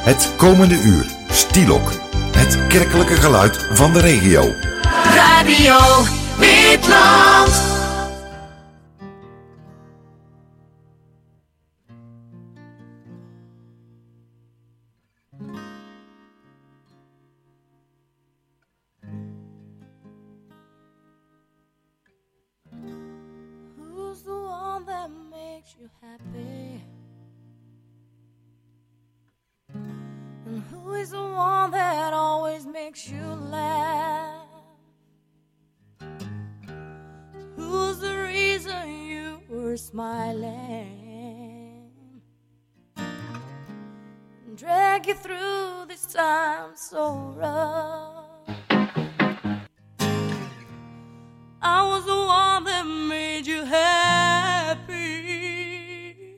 Het komende uur, Stielok. Het kerkelijke geluid van de regio. Radio Witland. Who's the one that makes you happy? And who is the one that always makes you laugh? Who's the reason you were smiling? And drag you through this time so rough. I was the one that made you happy.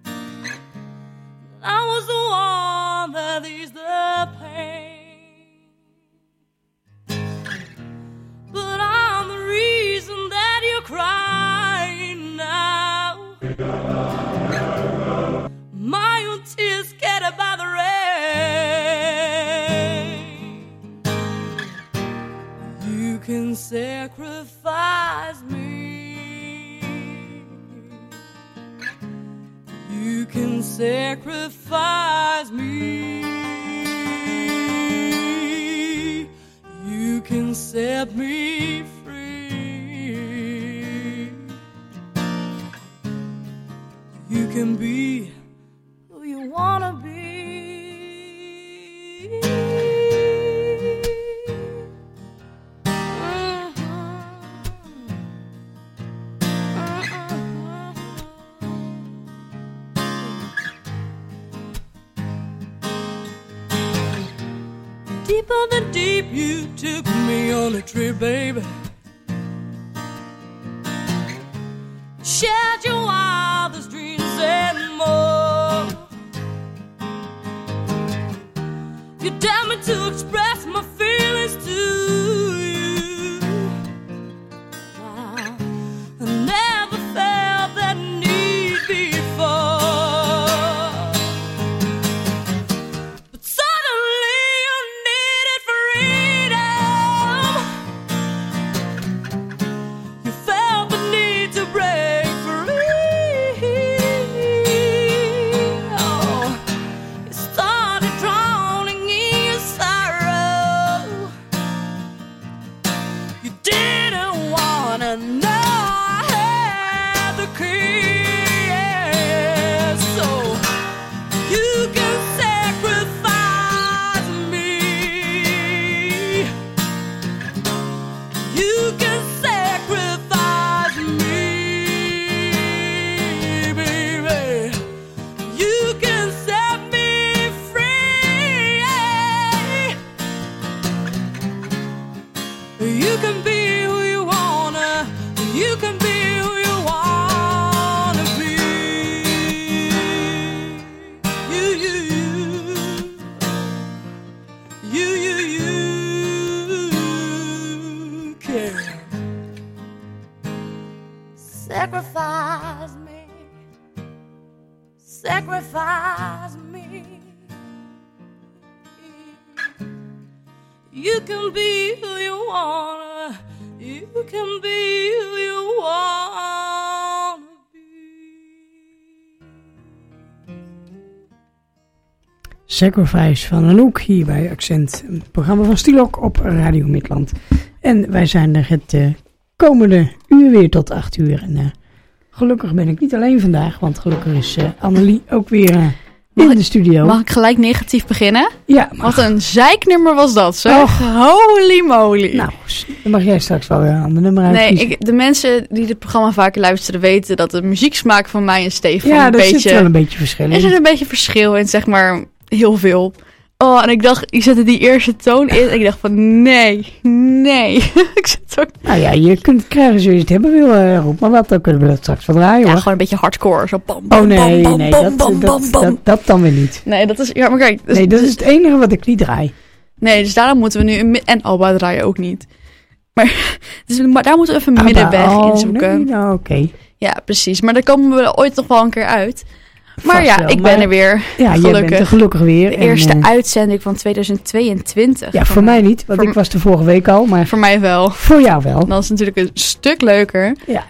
I was the one that eased the pain. But I'm the reason that you're crying now. My own tears scattered by the rain. You can sacrifice me. You can sacrifice me. You can set me free. You can be who you wanna be. Deeper than deep, you took me on a trip, baby. Shared your wildest dreams and more. You dared me to express my feelings to you. Wow. I never felt that need before. But suddenly you needed freedom. You felt the need to break free. Oh, you started drowning in your sorrow. You didn't wanna know I had the key. So you can sacrifice me. You can sacrifice me, baby. You can set me free. You can be who you wanna. You can be who you wanna be. You can sacrifice me. Sacrifice me. You can be who you wanna. You can be who you wanna be. Sacrifice van Anouk hier bij Accent, een programma van Stielok op Radio Midland. En wij zijn er het komende uur weer tot 8 uur. En gelukkig ben ik niet alleen vandaag, want gelukkig is Annelie ook weer in de studio. Mag ik gelijk negatief beginnen? Ja. Wat een zeiknummer was dat, zeg. Och. Holy moly. Nou, dan mag jij straks wel weer een ander nummer uitkiezen. Nee, de mensen die dit programma vaker luisteren weten dat de muzieksmaak van mij en Stefan ja, een er beetje... zit wel een beetje verschil in. Er zit een beetje verschil in, zeg maar, heel veel. Oh, en ik dacht, je zette die eerste toon in en ik dacht van, nee. Ik zit ook... Nou ja, je kunt het krijgen zoals je het hebben wil, Roep. Maar dan kunnen we dat straks wel draaien, Ja, hoor. gewoon een beetje hardcore. Zo bam, Oh bam, nee, bam, nee, bam, bam, bam, bam. dat dan weer niet. Nee, dat is... Ja, maar kijk... Nee, dat is het enige wat ik niet draai. Nee, dus daarom moeten we nu... En Alba draaien ook niet. Maar daar moeten we even een middenweg in zoeken. Nee, nou oké. Ja, precies. Maar daar komen we ooit nog wel een keer uit. Maar Vast wel, ik ben er weer. Ja, jij bent er gelukkig weer. De eerste uitzending van 2022. Ja, voor mij niet, want ik was er vorige week al. Maar voor mij wel. Voor jou wel. Dat is natuurlijk een stuk leuker. Ja.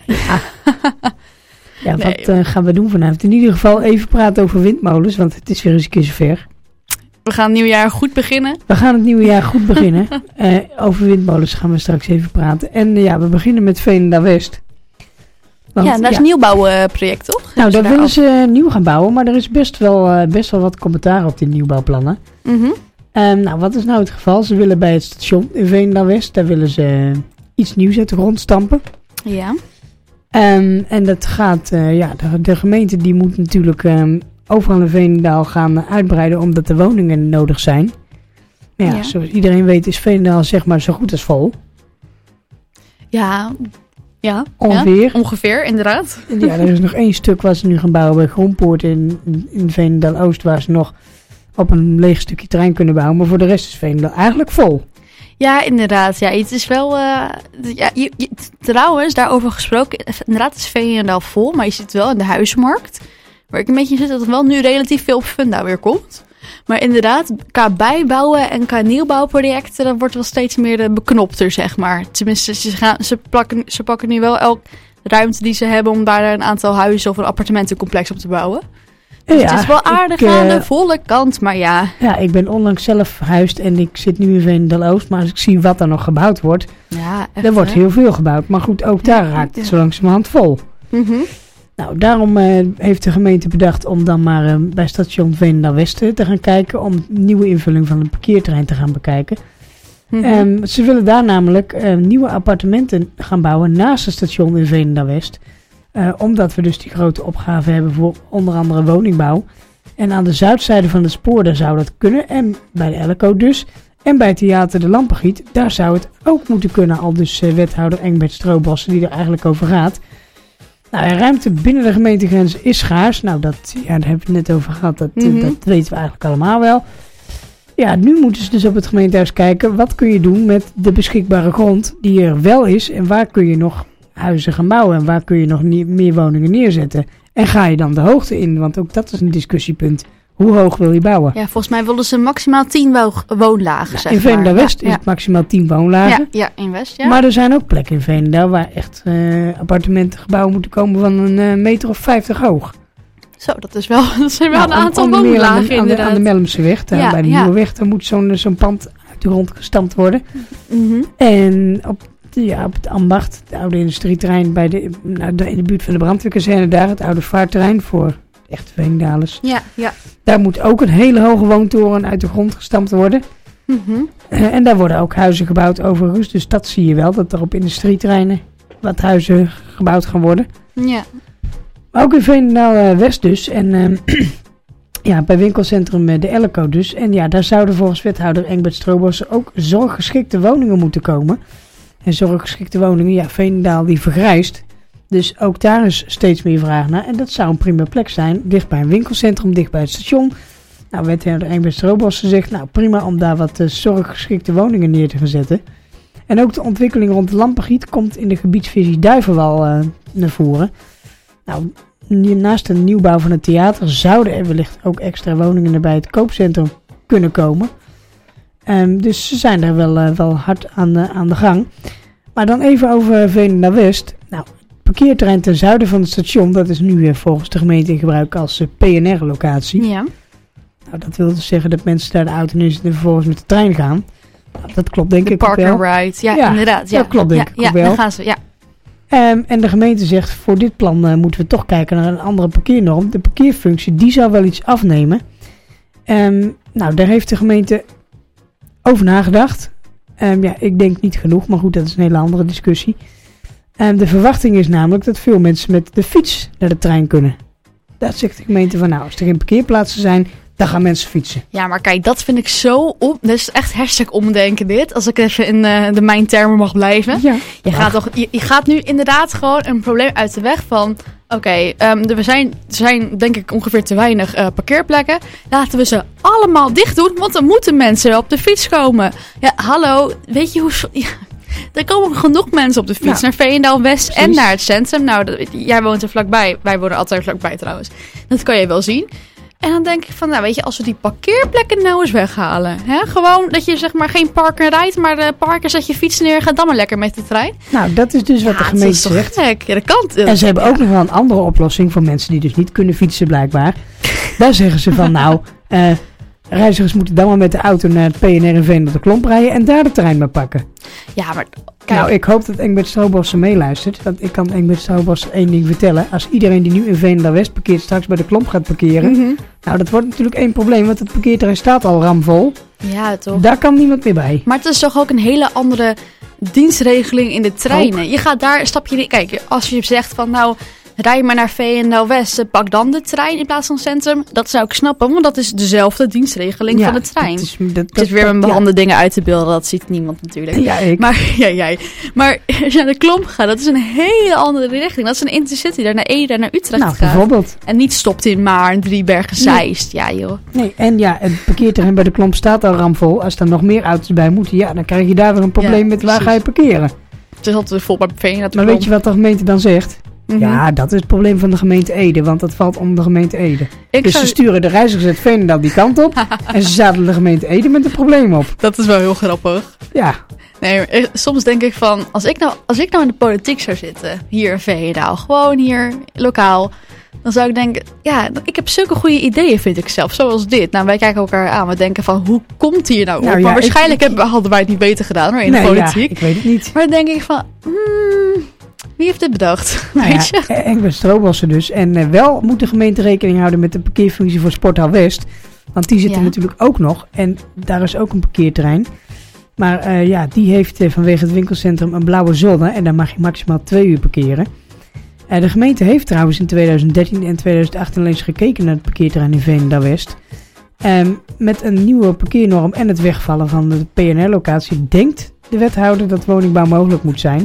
Ja, wat gaan we doen vanavond? In ieder geval even praten over windmolens, want het is weer eens een keer zover. We gaan het nieuwe jaar goed beginnen. We gaan het nieuwe jaar goed beginnen. Over windmolens gaan we straks even praten. En we beginnen met Veenendaal West. Want, dat is een nieuwbouwproject, toch? Nou, daar willen ze nieuw gaan bouwen, maar er is best wel wat commentaar op die nieuwbouwplannen. Mm-hmm. Wat is nou het geval? Ze willen bij het station in Veenendaal West, daar willen ze iets nieuws uit de grond stampen. Ja. En dat gaat, de gemeente die moet natuurlijk overal in Veenendaal gaan uitbreiden omdat de woningen nodig zijn. Maar ja, zoals iedereen weet is Veenendaal zeg maar zo goed als vol. Ja. Ongeveer. Ja, ongeveer, inderdaad. Ja, er is nog 1 stuk waar ze nu gaan bouwen bij Groenpoort in Veenendaal Oost, waar ze nog op een leeg stukje terrein kunnen bouwen. Maar voor de rest is Veenendaal eigenlijk vol. Ja, inderdaad. Ja, het is wel... trouwens, daarover gesproken, inderdaad is Veenendaal vol, maar je zit wel in de huizenmarkt. Waar ik een beetje zit dat er wel nu relatief veel op Funda weer komt. Maar inderdaad, qua bijbouwen en qua nieuwbouwprojecten, dan wordt wel steeds meer beknopter, zeg maar. Tenminste, ze pakken nu wel elke ruimte die ze hebben om daar een aantal huizen of een appartementencomplex op te bouwen. Dus het is wel aardig aan de volle kant, maar ja. Ja, ik ben onlangs zelf verhuisd en ik zit nu in Veenendaal Oost. Maar als ik zie wat er nog gebouwd wordt, er wordt heel veel gebouwd. Maar goed, ook daar raakt het zo langzamerhand vol. Mm-hmm. Nou, daarom heeft de gemeente bedacht om dan maar bij station Veenendaal West te gaan kijken. Om nieuwe invulling van het parkeerterrein te gaan bekijken. Mm-hmm. Ze willen daar namelijk nieuwe appartementen gaan bouwen naast het station in Veenendaal West. Omdat we dus die grote opgave hebben voor onder andere woningbouw. En aan de zuidzijde van het spoor, daar zou dat kunnen. En bij de Elko dus. En bij Theater de Lampengiet, daar zou het ook moeten kunnen. Al dus wethouder Engbert Stroobossen, die er eigenlijk over gaat. Nou, ruimte binnen de gemeentegrens is schaars. Nou, daar hebben we het net over gehad. Dat weten we eigenlijk allemaal wel. Ja, nu moeten ze dus op het gemeentehuis kijken. Wat kun je doen met de beschikbare grond die er wel is? En waar kun je nog huizen gaan bouwen? En waar kun je nog meer woningen neerzetten? En ga je dan de hoogte in? Want ook dat is een discussiepunt. Hoe hoog wil je bouwen? Ja, volgens mij willen ze maximaal 10 woonlagen, zeg maar. In Veenendaal West is het maximaal 10 woonlagen. Ja, in West, ja. Maar er zijn ook plekken in Veenendaal waar echt appartementengebouwen moeten komen van een meter of 50 hoog. Zo, dat zijn wel een aantal woonlagen inderdaad. Aan de Melmseweg, bij de Nieuwe Weg, daar moet zo'n pand uit de grond gestampt worden. Mm-hmm. En op het ambacht, het oude industrieterrein in de buurt van de brandweerkazerne daar, het oude vaartterrein voor echte Veendalers. Ja. Daar moet ook een hele hoge woontoren uit de grond gestampt worden. Mm-hmm. En daar worden ook huizen gebouwd overigens. Dus dat zie je wel, dat er op industrieterreinen wat huizen gebouwd gaan worden. Ja. Maar ook in Veenendaal West dus. En bij winkelcentrum de Elko dus. En ja, daar zouden volgens wethouder Engbert Stroobossen ook zorggeschikte woningen moeten komen. En zorggeschikte woningen, Veenendaal die vergrijst. Dus ook daar is steeds meer vraag naar. En dat zou een prima plek zijn. Dicht bij een winkelcentrum, dicht bij het station. Nou, wethouder Engbert Stroobossen zegt, nou prima om daar wat zorggeschikte woningen neer te gaan zetten. En ook de ontwikkeling rond de Lampengiet komt in de gebiedsvisie Duivenwal naar voren. Nou, naast de nieuwbouw van het theater zouden er wellicht ook extra woningen bij het koopcentrum kunnen komen. Dus ze zijn er wel hard aan de gang. Maar dan even over Veenendaal West. Nou, het parkeerterrein ten zuiden van het station, dat is nu volgens de gemeente in gebruik als PNR-locatie. Ja. Nou, dat wil dus zeggen dat mensen daar de auto neerzetten en vervolgens met de trein gaan. Nou, dat klopt denk ik ook wel. De park and ride, ja, inderdaad. Ja. Dat klopt denk ik ook wel. Dan gaan ze, ja. En de gemeente zegt, voor dit plan moeten we toch kijken naar een andere parkeernorm. De parkeerfunctie, die zou wel iets afnemen. Nou, daar heeft de gemeente over nagedacht. Ik denk niet genoeg, maar goed, dat is een hele andere discussie. De verwachting is namelijk dat veel mensen met de fiets naar de trein kunnen. Dat zegt de gemeente van, nou, als er geen parkeerplaatsen zijn, dan gaan mensen fietsen. Ja, maar kijk, dat vind ik zo dat is echt hashtag omdenken dit. Als ik even in de mijn termen mag blijven. Ja. Je gaat nu inderdaad gewoon een probleem uit de weg van... Oké, er zijn denk ik ongeveer te weinig parkeerplekken. Laten we ze allemaal dicht doen, want dan moeten mensen op de fiets komen. Ja, hallo, weet je hoe... Ja. Er komen genoeg mensen op de fiets naar Veenendaal-West en precies. naar het centrum. Nou, jij woont er vlakbij. Wij wonen altijd vlakbij trouwens. Dat kan je wel zien. En dan denk ik van, nou weet je, als we die parkeerplekken nou eens weghalen. Hè? Gewoon dat je zeg maar geen parken rijdt, maar parken, zet je fiets neer, ga dan maar lekker met de trein. Nou, dat is dus wat de gemeente dat is zegt. toch gek? Ja, dat kan. En ze hebben ook nog wel een andere oplossing voor mensen die dus niet kunnen fietsen blijkbaar. Daar zeggen ze van nou, reizigers moeten dan maar met de auto naar het PNR in Veendam de Klomp rijden en daar de trein maar pakken. Ja, maar kijk. Nou, ik hoop dat Engbert Stroobos meeluistert. Want ik kan Engbert Stroobos één ding vertellen. Als iedereen die nu in Veendam West parkeert straks bij de Klomp gaat parkeren. Nou, dat wordt natuurlijk één probleem, want het parkeerterrein staat al ramvol. Ja, toch. Daar kan niemand meer bij. Maar het is toch ook een hele andere dienstregeling in de treinen. Je gaat daar, stap je in. Kijk, als je zegt van nou, rij maar naar Veenendaal-West, pak dan de trein in plaats van centrum. Dat zou ik snappen, want dat is dezelfde dienstregeling van de trein. Het is weer met handen dingen uit te beelden, dat ziet niemand natuurlijk. Ja, ik. Maar, jij. Maar als je naar de Klomp gaat, dat is een hele andere richting. Dat is een intercity, daar naar Ede, naar Utrecht Nou, gaat. bijvoorbeeld. En niet stopt in Maarn, Driebergen, Zeist. Ja, joh. Nee, en ja, het parkeerterrein bij de Klomp staat al ramvol. Als er nog meer auto's bij moeten, ja, dan krijg je daar weer een probleem met waar ga je parkeren. Het is altijd vol bij Veen. Maar weet je wat de gemeente dan zegt? Ja, dat is het probleem van de gemeente Ede, want dat valt onder de gemeente Ede. Dus ze sturen de reizigers uit Veenendaal die kant op en ze zadelen de gemeente Ede met een probleem op. Dat is wel heel grappig. Ja. Nee, maar soms denk ik van, als ik nou in de politiek zou zitten, hier in Veenendaal, gewoon hier, lokaal, dan zou ik denken, ja, ik heb zulke goede ideeën, vind ik zelf, zoals dit. Nou, wij kijken elkaar aan, we denken van, hoe komt hier nou op? Nou ja, maar waarschijnlijk hadden wij het niet beter gedaan, hoor, in de politiek. Ja, ik weet het niet. Maar dan denk ik van, wie heeft dit bedacht? Nou Weet je? Engbert Stroobos dus. En wel moet de gemeente rekening houden met de parkeerfunctie voor Sporthal West. Want die zit er natuurlijk ook nog. En daar is ook een parkeerterrein. Maar die heeft vanwege het winkelcentrum een blauwe zone. En daar mag je maximaal 2 uur parkeren. De gemeente heeft trouwens in 2013 en 2018 alleen eens gekeken naar het parkeerterrein in Veenendaal West. Met een nieuwe parkeernorm en het wegvallen van de PNR-locatie denkt de wethouder dat woningbouw mogelijk moet zijn.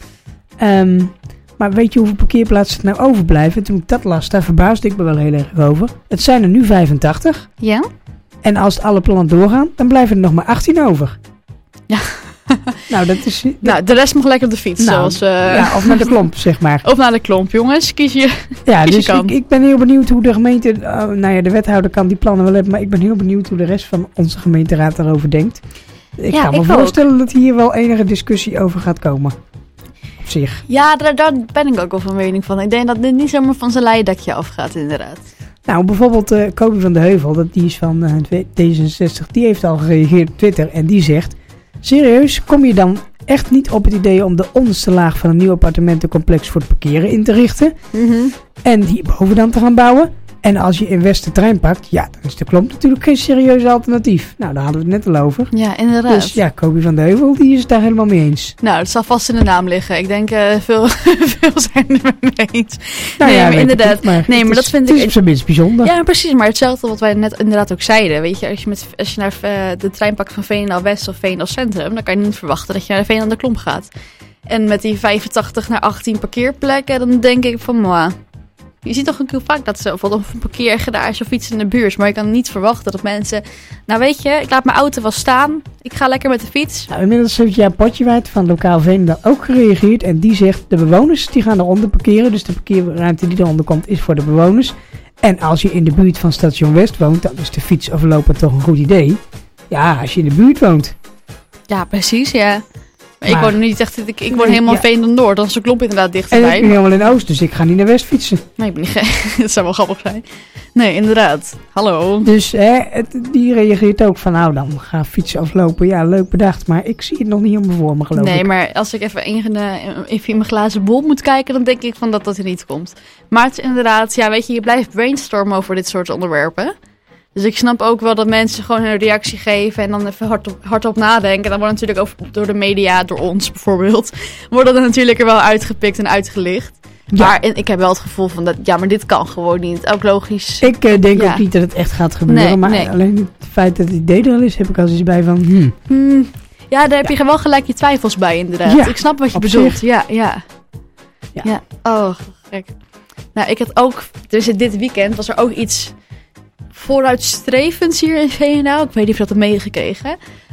Maar weet je hoeveel parkeerplaatsen er nou overblijven? Toen ik dat las, daar verbaasde ik me wel heel erg over. Het zijn er nu 85. Ja? En als alle plannen doorgaan, dan blijven er nog maar 18 over. Ja. Nou, dat is... Nou, de rest mag lekker op de fiets. Nou, zoals, ja, of naar de Klomp, zeg maar. Of naar de Klomp, jongens. Kies je. Ja, kies dus je kant. ik ben heel benieuwd hoe de gemeente... de wethouder kan die plannen wel hebben, maar ik ben heel benieuwd hoe de rest van onze gemeenteraad daarover denkt. Ik kan me voorstellen dat hier wel enige discussie over gaat komen. Op zich. Ja, daar ben ik ook wel van mening van. Ik denk dat dit niet zomaar van zijn leidakje afgaat, inderdaad. Nou, bijvoorbeeld Kobi van de Heuvel, die is van D66, die heeft al gereageerd op Twitter en die zegt... Serieus, kom je dan echt niet op het idee om de onderste laag van een nieuw appartementencomplex voor het parkeren in te richten? En die boven dan te gaan bouwen? En als je in West de trein pakt, ja, dan is de Klomp natuurlijk geen serieus alternatief. Nou, daar hadden we het net al over. Ja, inderdaad. Dus ja, Kobi van de Heuvel, die is het daar helemaal mee eens. Nou, het zal vast in de naam liggen. Ik denk veel zijn er mee eens. Nou nee, ja, maar inderdaad. Dat vind ik... Het is op zijn minst bijzonder. Ja, precies. Maar hetzelfde wat wij net inderdaad ook zeiden. Weet je, als je naar de trein pakt van Veenendaal West of Veenendaal Centrum, dan kan je niet verwachten dat je naar Veenendaal de Klomp gaat. En met die 85 naar 18 parkeerplekken, dan denk ik van, je ziet toch ook heel vaak dat ze bijvoorbeeld een parkeergarage of iets in de buurt. Maar je kan niet verwachten dat mensen... Nou weet je, ik laat mijn auto wel staan. Ik ga lekker met de fiets. Nou, inmiddels heeft Jaap Potjewaard van Lokaal Veenendaal ook gereageerd. En die zegt, de bewoners die gaan eronder parkeren. Dus de parkeerruimte die eronder komt is voor de bewoners. En als je in de buurt van Station West woont, dan is de fiets of lopen toch een goed idee. Ja, als je in de buurt woont. Ja, precies, ja. Maar ik woon niet echt... Ik woon helemaal in Veendam Noord. Dan is de Klomp inderdaad dichterbij. En ik ben helemaal in Oost, dus ik ga niet naar West fietsen. Nee, ik ben niet gek. Dat zou wel grappig zijn. Nee, inderdaad. Hallo. Dus die reageert ook van, nou dan ga fietsen of lopen. Ja, leuk bedacht, maar ik zie het nog niet helemaal voor me, geloof ik. Nee, maar als ik even in mijn glazen bol moet kijken, dan denk ik van dat er niet komt. Maar het is inderdaad, ja, weet je blijft brainstormen over dit soort onderwerpen. Dus ik snap ook wel dat mensen gewoon hun reactie geven en dan even hardop nadenken. Dan wordt natuurlijk ook door de media, door ons bijvoorbeeld, wordt dat natuurlijk er wel uitgepikt en uitgelicht. Ja. Maar ik heb wel het gevoel van, maar dit kan gewoon niet. Ook logisch. Ik denk ook niet dat het echt gaat gebeuren. Maar alleen het feit dat het idee er al is, heb ik al eens bij van... Ja, daar heb je wel gelijk je twijfels bij inderdaad. Ja, ik snap wat je bedoelt. Ja. Oh, gek. Nou, ik had ook... Dus dit weekend was er ook iets vooruitstrevends hier in Veenendaal. Ik weet niet of je dat hebt meegekregen.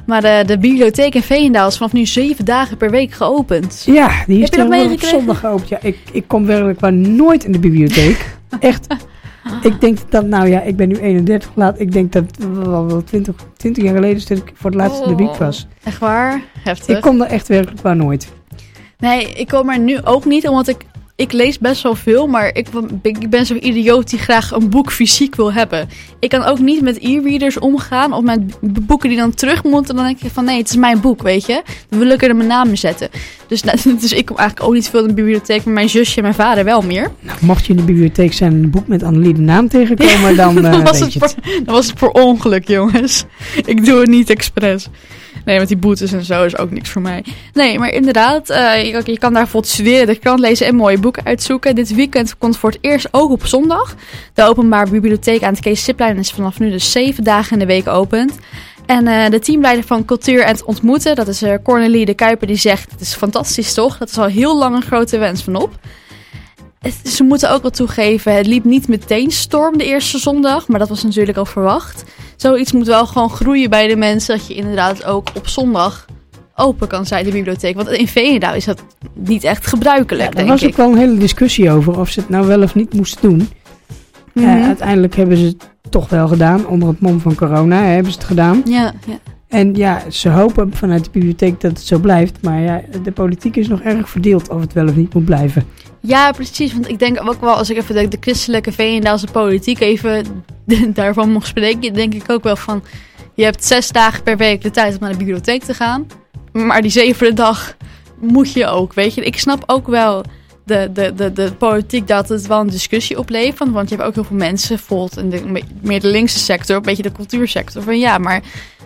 Maar de bibliotheek in Veenendaal is vanaf nu 7 dagen per week geopend. Ja, die is Heb je dat op meegekregen? zondag geopend. Ja, ik kom werkelijk maar nooit in de bibliotheek. Echt. Ik denk dat, ik ben nu 31 laat. Ik denk dat wel 20 jaar geleden is dat ik voor het laatst in de bieb was. Echt waar? Heftig. Ik kom er echt werkelijk maar nooit. Nee, ik kom er nu ook niet, omdat ik lees best wel veel, maar ik ben zo'n idioot die graag een boek fysiek wil hebben. Ik kan ook niet met e-readers omgaan of met boeken die dan terug moeten. Dan denk ik van nee, het is mijn boek, weet je. Dan wil ik er mijn naam in zetten. Dus ik kom eigenlijk ook niet veel in de bibliotheek, maar mijn zusje en mijn vader wel meer. Nou, mocht je in de bibliotheek zijn en een boek met Annelie de naam tegenkomen, dan weet je het. Dan was het voor ongeluk, jongens. Ik doe het niet expres. Nee, met die boetes en zo is ook niks voor mij. Nee, maar inderdaad, je kan daar bijvoorbeeld studeren, de krant lezen en mooie boeken uitzoeken. Dit weekend komt voor het eerst ook op zondag. De openbare bibliotheek aan het Kees Siplijn is vanaf nu dus 7 dagen in de week opend. En de teamleider van Cultuur en het Ontmoeten, dat is Cornelie de Kuiper, die zegt, het is fantastisch toch? Dat is al heel lang een grote wens van op. Ze moeten ook wel toegeven, het liep niet meteen storm de eerste zondag, maar dat was natuurlijk al verwacht. Zoiets moet wel gewoon groeien bij de mensen, dat je inderdaad ook op zondag open kan zijn, de bibliotheek. Want in Veenendaal is dat niet echt gebruikelijk, denk ik. Er was ook wel een hele discussie over of ze het nou wel of niet moesten doen. Uiteindelijk hebben ze het toch wel gedaan, onder het mom van corona hebben ze het gedaan. Ja. En ja, ze hopen vanuit de bibliotheek dat het zo blijft. Maar ja, de politiek is nog erg verdeeld of het wel of niet moet blijven. Ja, precies. Want ik denk ook wel, als ik even de christelijke Veenendaalse politiek even daarvan mag spreken, denk ik ook wel van, je hebt 6 dagen per week de tijd om naar de bibliotheek te gaan. Maar die 7e dag moet je ook, weet je. Ik snap ook wel de politiek dat het wel een discussie oplevert. Want je hebt ook heel veel mensen, bijvoorbeeld in meer de linkse sector, een beetje de cultuursector. Van ja, maar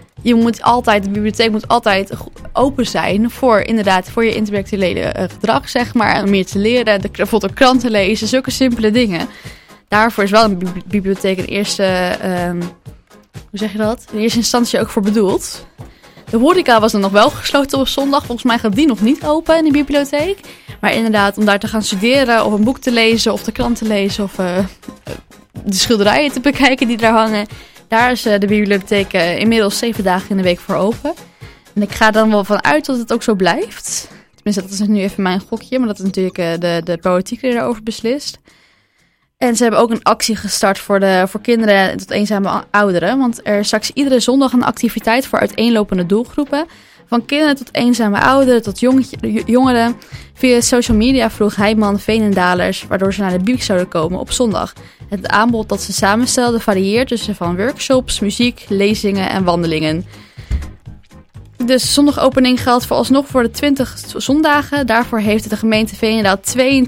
de bibliotheek moet altijd open zijn voor je intellectuele gedrag, zeg maar. Om meer te leren, bijvoorbeeld ook kranten lezen, zulke simpele dingen. Daarvoor is wel een bibliotheek in eerste instantie ook voor bedoeld. De horeca was dan nog wel gesloten op zondag. Volgens mij gaat die nog niet open in de bibliotheek. Maar inderdaad, om daar te gaan studeren of een boek te lezen of de krant te lezen of de schilderijen te bekijken die daar hangen. Daar is de bibliotheek inmiddels 7 dagen in de week voor open. En ik ga er dan wel van uit dat het ook zo blijft. Tenminste, dat is nu even mijn gokje. Maar dat is natuurlijk de politiek die daarover beslist. En ze hebben ook een actie gestart voor kinderen tot eenzame ouderen. Want er is straks iedere zondag een activiteit voor uiteenlopende doelgroepen. Van kinderen tot eenzame ouderen tot jongeren. Via social media vroeg Heijman Veenendalers waardoor ze naar de bibliotheek zouden komen op zondag. Het aanbod dat ze samenstelden varieert tussen van workshops, muziek, lezingen en wandelingen. De zondagopening geldt vooralsnog voor de 20 zondagen. Daarvoor heeft de gemeente Veenendaal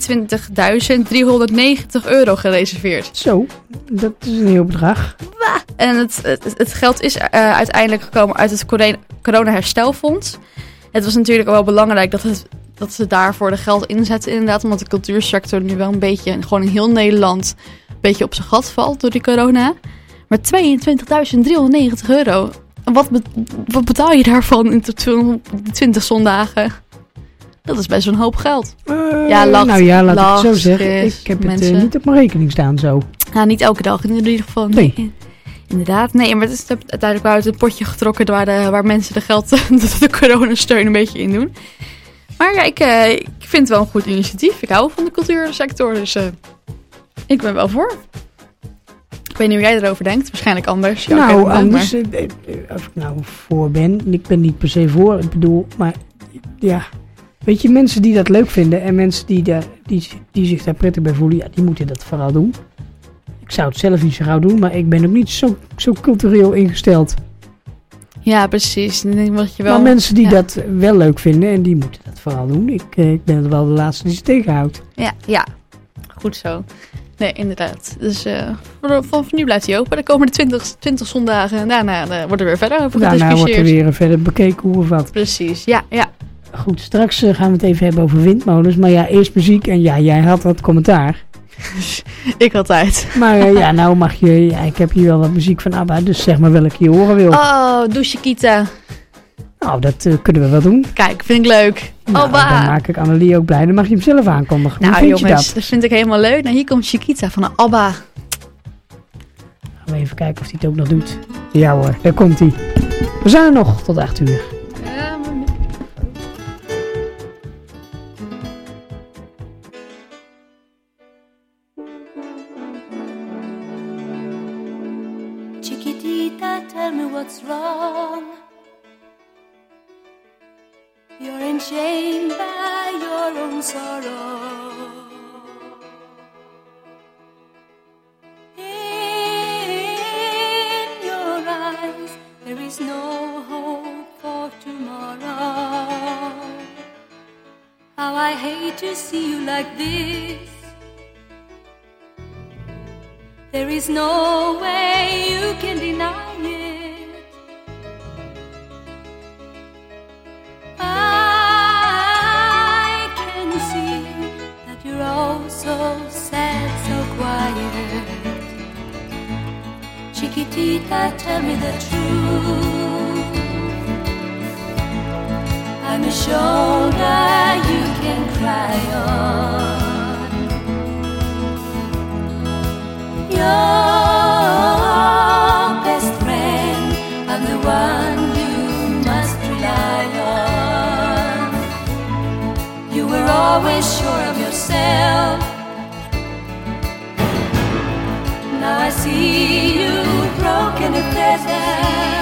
€22.390 gereserveerd. Zo, dat is een heel bedrag. En het geld is uiteindelijk gekomen uit het corona-herstelfonds. Het was natuurlijk wel belangrijk dat ze daarvoor de geld inzetten inderdaad. Omdat de cultuursector nu wel een beetje, gewoon in heel Nederland, een beetje op zijn gat valt door die corona. Maar €22.390. Wat betaal je daarvan in de 20 zondagen? Dat is best een hoop geld. Laat ik het zo zeggen. Ik heb het niet op mijn rekening staan zo. Nou, niet elke dag in ieder geval. Nee. Inderdaad. Nee, maar het is uiteindelijk wel uit een potje getrokken waar mensen de geld, de coronasteun een beetje in doen. Maar ja, ik vind het wel een goed initiatief. Ik hou van de cultuursector, dus ik ben wel voor. Ik weet niet hoe jij erover denkt. Waarschijnlijk anders. Anders. Of ik nou voor ben. Ik ben niet per se voor. Ik bedoel, maar ja. Weet je, mensen die dat leuk vinden en mensen die zich daar prettig bij voelen, ja, die moeten dat vooral doen. Ik zou het zelf niet zo gauw doen, maar ik ben ook niet zo cultureel ingesteld. Ja, precies. Maar mensen die dat wel leuk vinden en die moeten dat vooral doen. Ik ben wel de laatste die ze tegenhoudt. Ja. Goed zo. Nee, inderdaad. Dus van nu blijft hij open. Dan komen de 20 zondagen en daarna wordt er weer verder over gediscussieerd. Daarna wordt er weer verder bekeken hoe of wat. Precies, ja. Goed, straks gaan we het even hebben over windmolens. Maar ja, eerst muziek en ja, jij had wat commentaar. Ik altijd. Maar nou mag je... Ja, ik heb hier wel wat muziek van ABBA, dus zeg maar welke je horen wil. Oh, doe Chiquita. Nou, dat kunnen we wel doen. Kijk, vind ik leuk. Nou, dan maak ik Annelie ook blij. Dan mag je hem zelf aankondigen. Nou jongens, dat vind ik helemaal leuk. Nou, hier komt Chiquita van de ABBA. Gaan we even kijken of hij het ook nog doet. Ja hoor, daar komt hij. We zijn er nog tot 8 uur. Chiquitita, tell me what's wrong. You're enchained by your own sorrow. In your eyes, there is no hope for tomorrow. How I hate to see you like this. There is no way you can deny it. I can see that you're all so sad, so quiet. Chiquitita, tell me the truth. I'm a shoulder you can cry on. Your best friend, I'm the one you must rely on. You were always sure of yourself. Now I see you broken and feathered.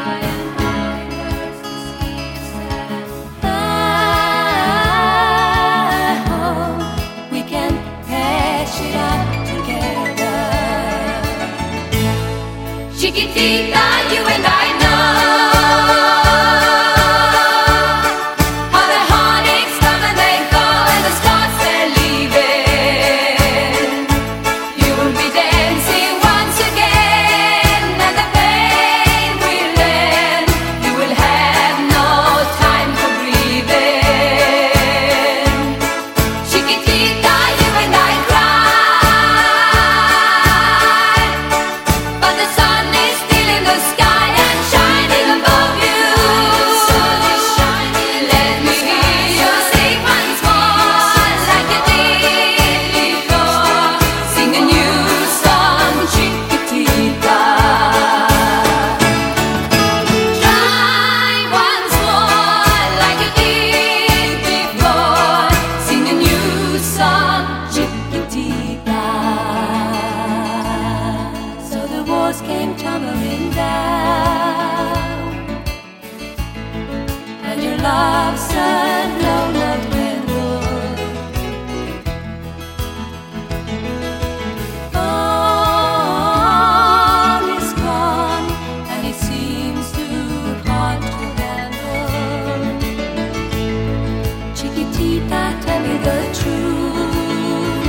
I hope we can patch it up together. Chiquitita, you and I know how the heartaches come and they go, and the stars they're leaving. You will be dancing once again, and the pain will end. You will have no time for breathing. Chiquitita, you and I cry, but the sun is still in the sky and shining above you. Let me hear you sing once more like you did before. Sing a new song, Chiquitita. Try once more like you did before. Sing a new song, Chiquitita. So the walls came tumbling down, and your love's a low candle. All is gone, and it seems too hard to handle. Chiquitita, tell me the truth.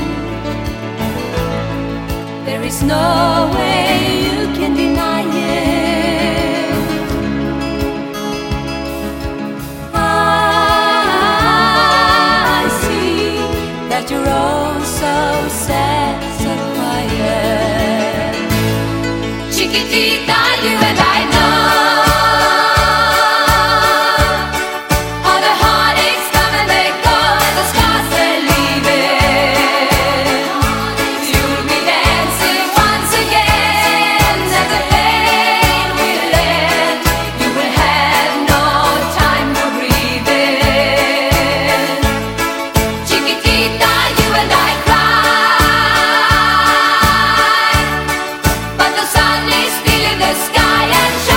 There is no way you can deny it. I see that you're all so sad, so quiet. Chiquitita, you and I know how the heartaches come and they go, and the scars they're leaving. You'll be dancing once again, and the pain will end. You will have no time for breathing. Chiquitita, you and I cry, but the sun is still in the sky and shining.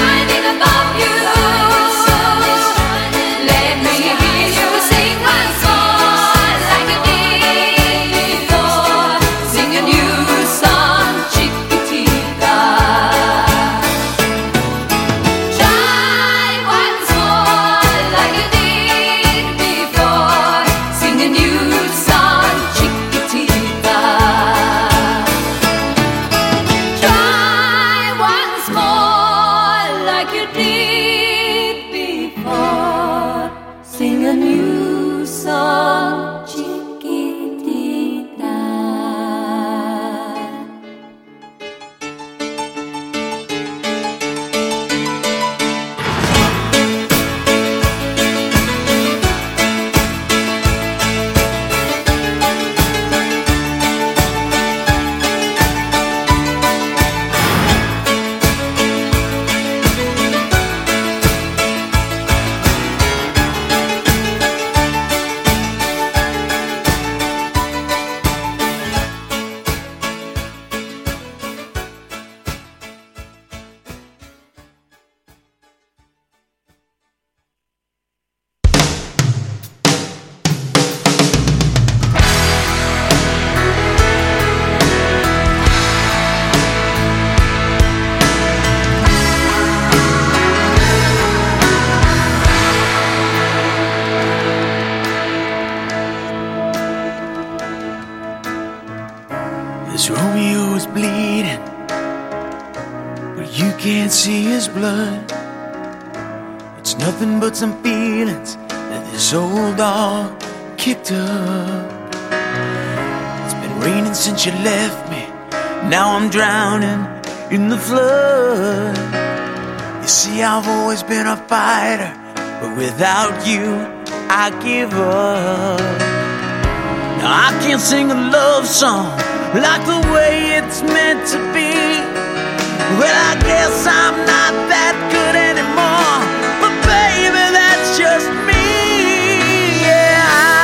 can't see his blood. It's nothing but some feelings that this old dog kicked up. It's been raining since you left me. Now I'm drowning in the flood. You see, I've always been a fighter, but without you, I give up. Now I can't sing a love song like the way it's meant to be. Well, I guess I'm not that good anymore, but baby, that's just me. Yeah,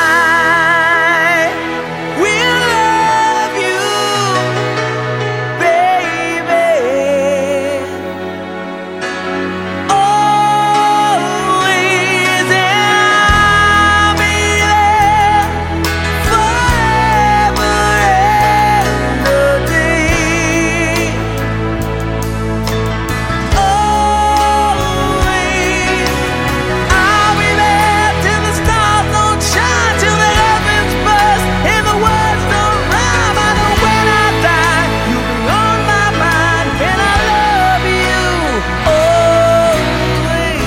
I will love you, baby, always, and I'll be there forever and a day. Always, I'll be there till the stars don't shine, till the heavens burst and the words don't rhyme. I know when I die, you'll be on my mind, and I love you always.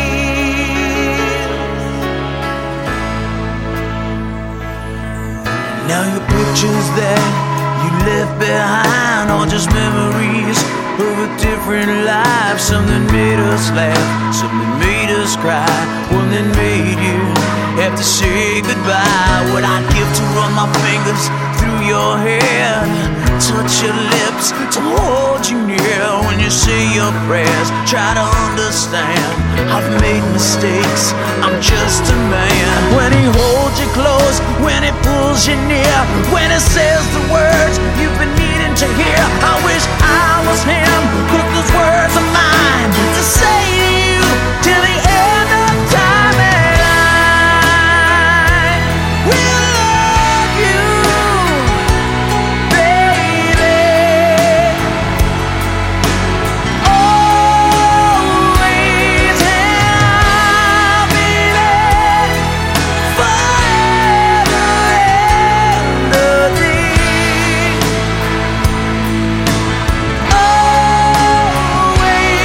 Now your pictures that you left behind are just memories of a different life. Something made us laugh, something made us cry, one that made you have to say goodbye. What I'd give to run my fingers through your hair, touch your lips, to hold you near when you say your prayers. Try to understand, I've made mistakes, I'm just a man. When he holds you close, when he pulls you near, when he says the words you've been needing to hear, I wish I was him, but those words are mine to say to you till the end of time. And I will love you, baby, always, and I'll be there forever and a day. Always,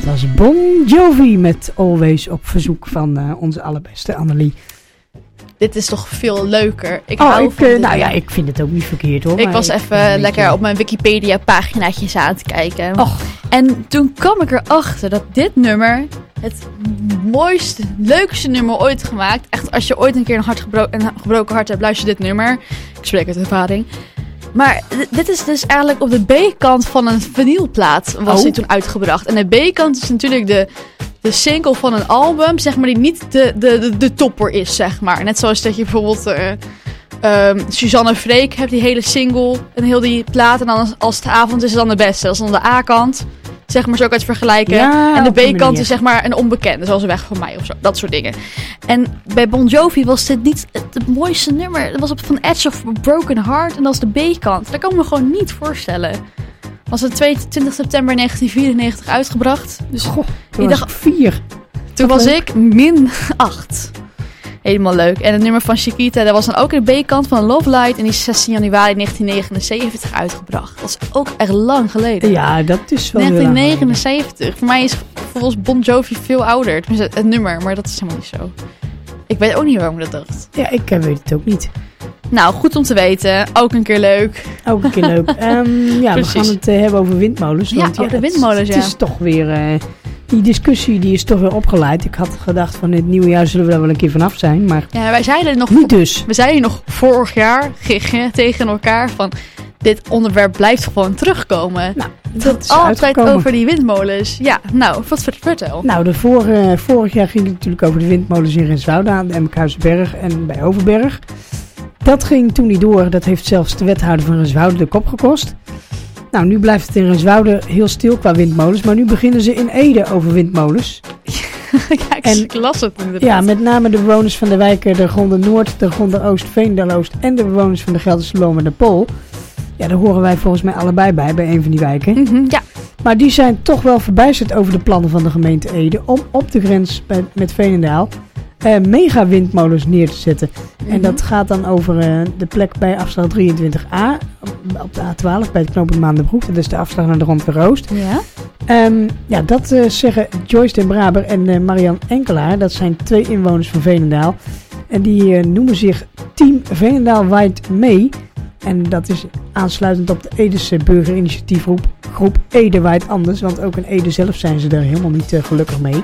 was Bon Jovi met Always op verzoek van onze allerbeste Annelie. Dit is toch veel leuker. Ik hou van dit. Nou ja, ik vind het ook niet verkeerd hoor. Ik was even lekker op mijn Wikipedia paginaatjes aan het kijken. Och. En toen kwam ik erachter dat dit nummer het mooiste, leukste nummer ooit gemaakt. Echt, als je ooit een keer een gebroken hart hebt, luister dit nummer. Ik spreek uit ervaring. Maar dit is dus eigenlijk op de B-kant van een vinylplaat was dit toen uitgebracht. En de B-kant is natuurlijk de single van een album, zeg maar, die niet de topper is, zeg maar. Net zoals dat je bijvoorbeeld Suzanne Freek hebt, die hele single en heel die plaat. En dan als het avond is het dan de beste. Dat is dan de A-kant, zeg maar, zo kan je het vergelijken. Ja, en de B-kant is zeg maar een onbekende, zoals Weg van Mij of zo. Dat soort dingen. En bij Bon Jovi was dit niet het mooiste nummer. Dat was op van Edge of Broken Heart en dat is de B-kant. Dat kan ik me gewoon niet voorstellen. Was het 22 september 1994 uitgebracht. Dus Goh, die toen was dag- ik 4. toen was ik -8. Helemaal leuk. En het nummer van Chiquita, dat was dan ook in de B-kant van Love Light. En die is 16 januari 1979 uitgebracht. Dat is ook echt lang geleden. Ja, dat is wel heel lang 1979. Voor mij is volgens Bon Jovi veel ouder. Tenminste, het nummer, maar dat is helemaal niet zo. Ik weet ook niet waarom ik dat dacht. geleden. Ja, ik weet het ook niet. Nou, goed om te weten. Ook een keer leuk. Ook een keer leuk. We Precies. gaan het hebben over windmolens. Ja, Want, over de windmolens, Het is toch weer... die discussie die is toch weer opgeleid. Ik had gedacht van dit nieuwe jaar zullen we daar wel een keer vanaf zijn. Maar Ja, wij zeiden nog... niet dus. We zeiden nog vorig jaar tegen elkaar van... Dit onderwerp blijft gewoon terugkomen. Nou, dat Het is altijd uitgekomen. over die windmolens. Ja, nou, wat vertel. Nou, vorig jaar ging het natuurlijk over de windmolens in Renswoude aan de Emkhuizenberg en bij Overberg. Dat ging toen niet door. Dat heeft zelfs de wethouder van Renswoude de kop gekost. Nou, nu blijft het in Renswoude heel stil qua windmolens. Maar nu beginnen ze in Ede over windmolens. Ja, ik las het inderdaad. Ja, met name de bewoners van de wijken de Gronden Noord, de Gronden Oost, Veendal-Oost en de bewoners van de Gelderse Loom en de Pool. Ja, daar horen wij volgens mij allebei bij een van die wijken. Ja. Maar die zijn toch wel verbijsterd over de plannen van de gemeente Ede om op de grens met Veenendaal mega windmolens neer te zetten. En dat gaat dan over de plek bij afslag 23a op de A12 bij het knooppunt Maandenbroek. Dat is de afslag naar de Rondweg Oost. Ja. Dat zeggen Joyce den Braber en Marian Enkelaar. Dat zijn 2 inwoners van Veenendaal. En die noemen zich Team Veenendaal Waait Mee. En dat is aansluitend op de Edese burgerinitiatiefgroep Ede Waait Anders. Want ook in Ede zelf zijn ze daar helemaal niet gelukkig mee.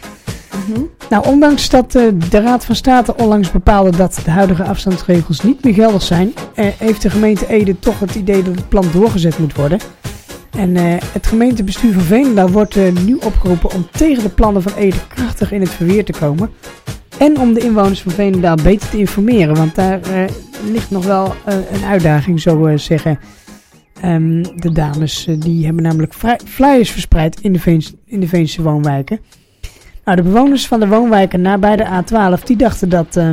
Nou, ondanks dat de Raad van State onlangs bepaalde dat de huidige afstandsregels niet meer geldig zijn, heeft de gemeente Ede toch het idee dat het plan doorgezet moet worden. En het gemeentebestuur van Veenendaal wordt nu opgeroepen om tegen de plannen van Ede krachtig in het verweer te komen. En om de inwoners van Veenendaal beter te informeren, want daar ligt nog wel een uitdaging, zo zeggen de dames. Die hebben namelijk flyers verspreid in de Veense woonwijken. Nou, de bewoners van de woonwijken nabij de A12, die dachten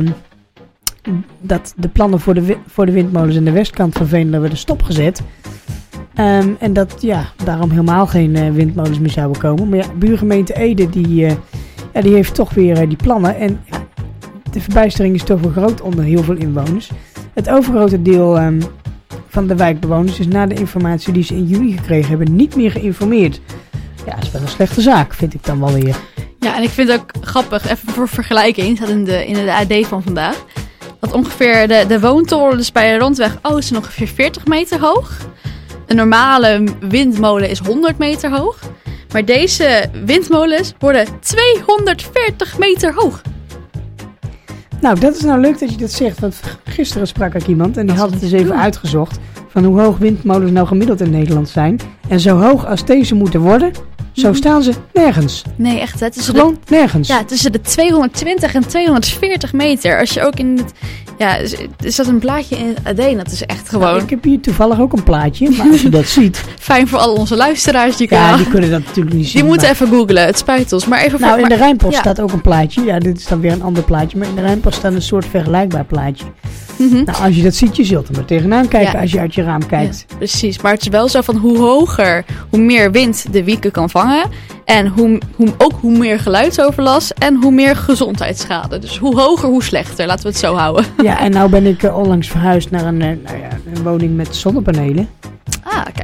dat de plannen voor de windmolens aan de westkant van Veenendaal werden stopgezet. En dat daarom helemaal geen windmolens meer zouden komen. Maar ja, buurgemeente Ede die heeft toch weer die plannen. En de verbijstering is toch wel groot onder heel veel inwoners. Het overgrote deel van de wijkbewoners is na de informatie die ze in juni gekregen hebben niet meer geïnformeerd. Ja, dat is wel een slechte zaak, vind ik dan wel weer. Ja, en ik vind het ook grappig, even voor vergelijking, staat in de AD van vandaag, dat ongeveer de woontoren dus bij de Rondweg Oost is ongeveer 40 meter hoog. Een normale windmolen is 100 meter hoog. Maar deze windmolens worden 240 meter hoog. Nou, dat is nou leuk dat je dat zegt. Want gisteren sprak ik iemand en die had het eens even uitgezocht. Van hoe hoog windmolens nou gemiddeld in Nederland zijn. En zo hoog als deze moeten worden, zo staan ze nergens. Nee, echt. Het is Gewoon nergens. Ja, tussen de 220 en 240 meter. Als je ook in het... Ja, er staat een plaatje in het AD en dat is echt gewoon... Nou, ik heb hier toevallig ook een plaatje. Maar als je dat ziet... Fijn voor al onze luisteraars. Die kunnen dat natuurlijk niet zien. Die moeten maar... even googlen. Het spijt ons. Maar even Nou, in de Rijnpost ja. staat ook een plaatje. Ja, dit is dan weer een ander plaatje. Maar in de Rijnpost staat een soort vergelijkbaar plaatje. Nou, als je dat ziet, je zult er maar tegenaan kijken Ja. als je uit je raam kijkt. Ja, precies. Maar het is wel zo van hoe hoger, hoe meer wind de wieken kan vangen. En hoe meer geluidsoverlast en hoe meer gezondheidsschade. Dus hoe hoger, hoe slechter. Laten we het zo houden. Ja, en nou ben ik onlangs verhuisd naar een woning met zonnepanelen. Ah, kijk.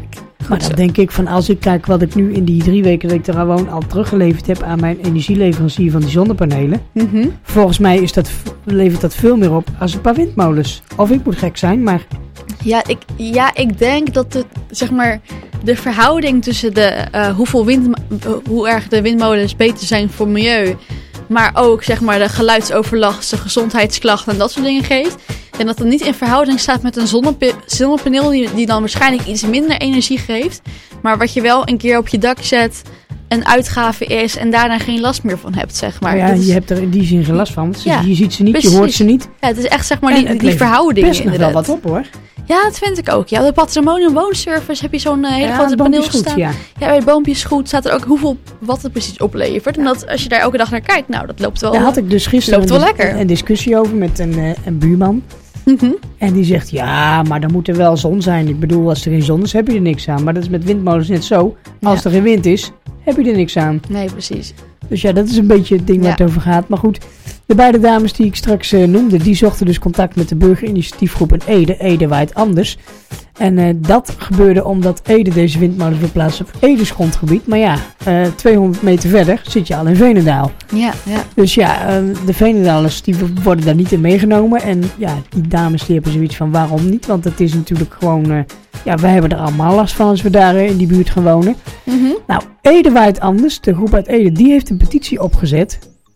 Maar dan denk ik van als ik kijk wat ik nu in die 3 weken dat ik er gewoon al teruggeleverd heb aan mijn energieleverancier van die zonnepanelen. Mhm. Volgens mij levert dat veel meer op als een paar windmolens. Of ik moet gek zijn, maar Ik denk dat het, zeg maar, de verhouding tussen hoe erg de windmolens beter zijn voor milieu, maar ook, zeg maar, de geluidsoverlast, de gezondheidsklachten en dat soort dingen geeft. En dat het niet in verhouding staat met een zonnepaneel die dan waarschijnlijk iets minder energie geeft, maar wat je wel een keer op je dak zet, een uitgave is en daarna geen last meer van hebt, zeg maar. ja, je hebt er in die zin geen last van. Want je ziet ze niet, precies. je hoort ze niet. Ja, het is echt, zeg maar, En het die verhouding. best nog wel inderdaad. wat op, hoor. Ja, dat vind ik ook. Ja, de Patrimonium Woonservice heb je zo'n hele grote paneel goed, staan. ja. Ja, bij Boompjes Goed staat er ook hoeveel wat het precies oplevert. En dat, als je daar elke dag naar kijkt, nou, dat loopt wel. Daar had ik dus gisteren loopt wel lekker. een discussie over met een buurman. Mhm. En die zegt, ja, maar dan moet er wel zon zijn. Ik bedoel, als er geen zon is, heb je er niks aan. Maar dat is met windmolens net zo. Als er geen wind is, heb je er niks aan. Nee, precies. Dus ja, dat is een beetje het ding waar het over gaat. Maar goed, de beide dames die ik straks noemde, die zochten dus contact met de burgerinitiatiefgroep in Ede. Ede waait anders. En dat gebeurde omdat Ede deze windmolen wil plaatsen op Edes grondgebied. Maar ja, 200 meter verder zit je al in Veenendaal. Ja. Dus ja, de Veenendalers die worden daar niet in meegenomen. En ja, die dames die hebben zoiets van waarom niet? Want het is natuurlijk gewoon, wij hebben er allemaal last van als we daar in die buurt gaan wonen. Mhm. Nou, Ede waait anders. De groep uit Ede, die heeft een petitie opgezet.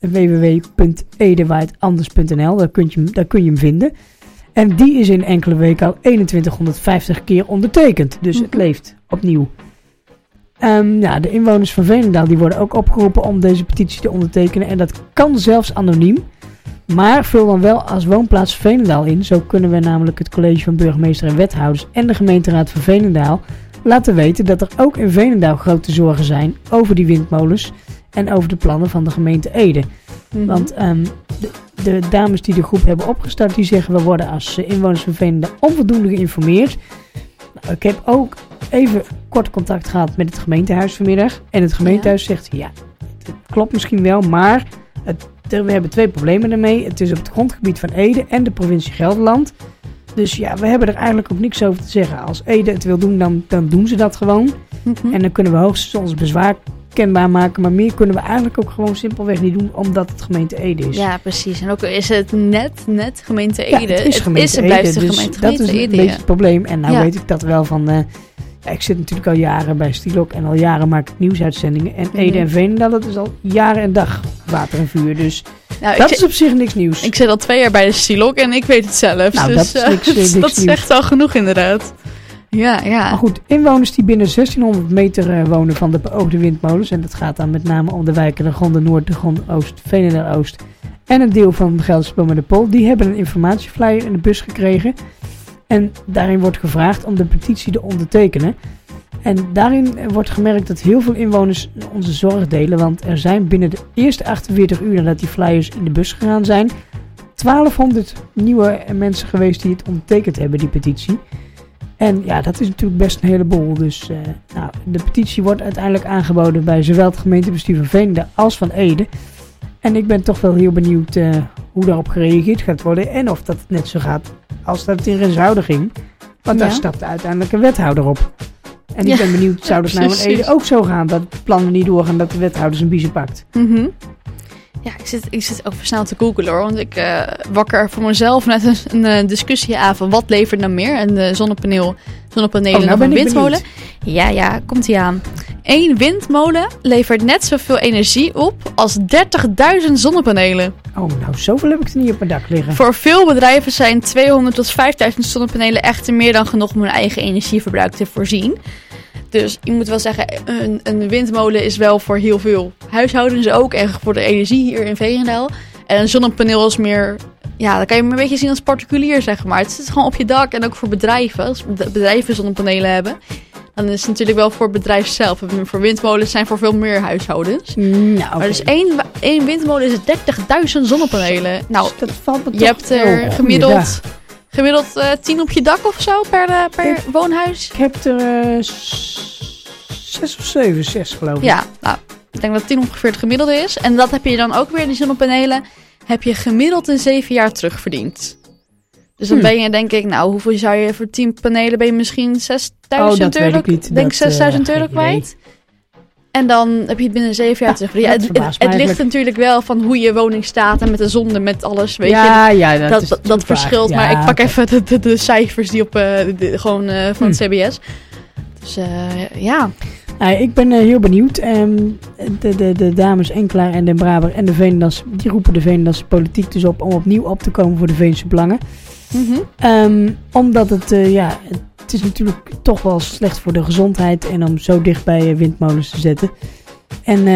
www.edewaaitanders.nl, daar kun je hem vinden. En die is in enkele weken al 2150 keer ondertekend. Dus het leeft opnieuw. De inwoners van Veenendaal die worden ook opgeroepen om deze petitie te ondertekenen. En dat kan zelfs anoniem. Maar vul dan wel als woonplaats Veenendaal in. Zo kunnen we namelijk het college van burgemeester en wethouders en de gemeenteraad van Veenendaal laten weten dat er ook in Veenendaal grote zorgen zijn over die windmolens en over de plannen van de gemeente Ede. Mhm. Want de dames die de groep hebben opgestart, die zeggen we worden als inwoners van Veenendaal onvoldoende geïnformeerd. Nou, ik heb ook even kort contact gehad met het gemeentehuis vanmiddag. En het gemeentehuis zegt, ja, het klopt misschien wel, maar we hebben 2 problemen daarmee. Het is op het grondgebied van Ede en de provincie Gelderland. Dus ja, we hebben er eigenlijk ook niks over te zeggen. Als Ede het wil doen, dan doen ze dat gewoon. Mhm. En dan kunnen we hoogstens ons bezwaar kenbaar maken. Maar meer kunnen we eigenlijk ook gewoon simpelweg niet doen, omdat het gemeente Ede is. Ja, precies. En ook is het net gemeente Ja, Ede. het is gemeente en blijft de Ede, dus gemeente dat is een Ede. beetje het probleem. En nou Ja. weet ik dat wel van... ik zit natuurlijk al jaren bij Stilok en al jaren maak ik nieuwsuitzendingen. En Ede en Veenendaal, dat is al jaren en dag water en vuur. Dus Nou, dat is op zich niks nieuws. Ik zit al 2 jaar bij de Stilok en ik weet het zelf. Nou, dus, dat is niks dat nieuws. is echt al genoeg inderdaad. Ja. Maar goed, inwoners die binnen 1600 meter wonen van de beoogde windmolens. En dat gaat dan met name om de wijken de Gronden Noord, de Gronden Oost, Veenendaal Oost en een deel van de Gelderse Boom en de Pool. Die hebben een informatieflyer in de bus gekregen. En daarin wordt gevraagd om de petitie te ondertekenen. En daarin wordt gemerkt dat heel veel inwoners onze zorg delen. Want er zijn binnen de eerste 48 uur nadat die flyers in de bus gegaan zijn 1200 nieuwe mensen geweest die het ondertekend hebben, die petitie. En ja, dat is natuurlijk best een heleboel. Dus de petitie wordt uiteindelijk aangeboden bij zowel het gemeentebestuur van Veenendaal als van Ede. En ik ben toch wel heel benieuwd hoe daarop gereageerd gaat worden. En of dat net zo gaat als dat het in Renswoude ging. Want daar stapte uiteindelijk een wethouder op. En ik ben benieuwd, zou dat nou in Ede ook zo gaan? Dat de plannen niet doorgaan, dat de wethouder zijn biezen pakt. Mhm. Ja, ik zit ook snel te googlen hoor. Want ik wakker voor mezelf net een discussie aan van wat levert nou meer. En de zonnepanelen of een windmolen. Ja, komt ie aan. 1 windmolen levert net zoveel energie op als 30.000 zonnepanelen. Oh, nou zoveel heb ik er niet op mijn dak liggen. Voor veel bedrijven zijn 200 tot 5.000 zonnepanelen echter meer dan genoeg om hun eigen energieverbruik te voorzien. Dus ik moet wel zeggen, een windmolen is wel voor heel veel huishoudens ook. En voor de energie hier in Veenendaal. En een zonnepaneel is meer... Ja, dan kan je hem een beetje zien als particulier, zeg maar. Het zit gewoon op je dak en ook voor bedrijven. Als bedrijven zonnepanelen hebben, dan is het natuurlijk wel voor het bedrijf zelf. En voor windmolens zijn voor veel meer huishoudens. Nou, okay. Maar dus één windmolen is 30.000 zonnepanelen. Nou, dat valt me je toch hebt er gemiddeld 10 op je dak of zo per woonhuis. Ik heb er 6 of 7, 6 geloof ik. Ja, nou, ik denk dat 10 ongeveer het gemiddelde is. En dat heb je dan ook weer, die zonnepanelen, heb je gemiddeld in 7 jaar terugverdiend. Dus dan ben je denk ik, hoeveel zou je voor 10 panelen ben je misschien 6.000 dat euro? weet ik niet. Denk 6.000 euro geen kwijt. En dan heb je het binnen 7 jaar terug. Ja, dat verbaast me het ligt eigenlijk. natuurlijk wel van hoe je woning staat en met de zonde, met alles, weet je. Ja, Dat verschilt, maar ik pak even de cijfers die op van het CBS. Dus ja. Ik ben heel benieuwd. De dames Enkelaar en Den Braber en de Veenendaals, die roepen de Veenendaalse politiek dus op om opnieuw op te komen voor de Veense belangen. Omdat het is natuurlijk toch wel slecht voor de gezondheid en om zo dicht bij windmolens te zetten. En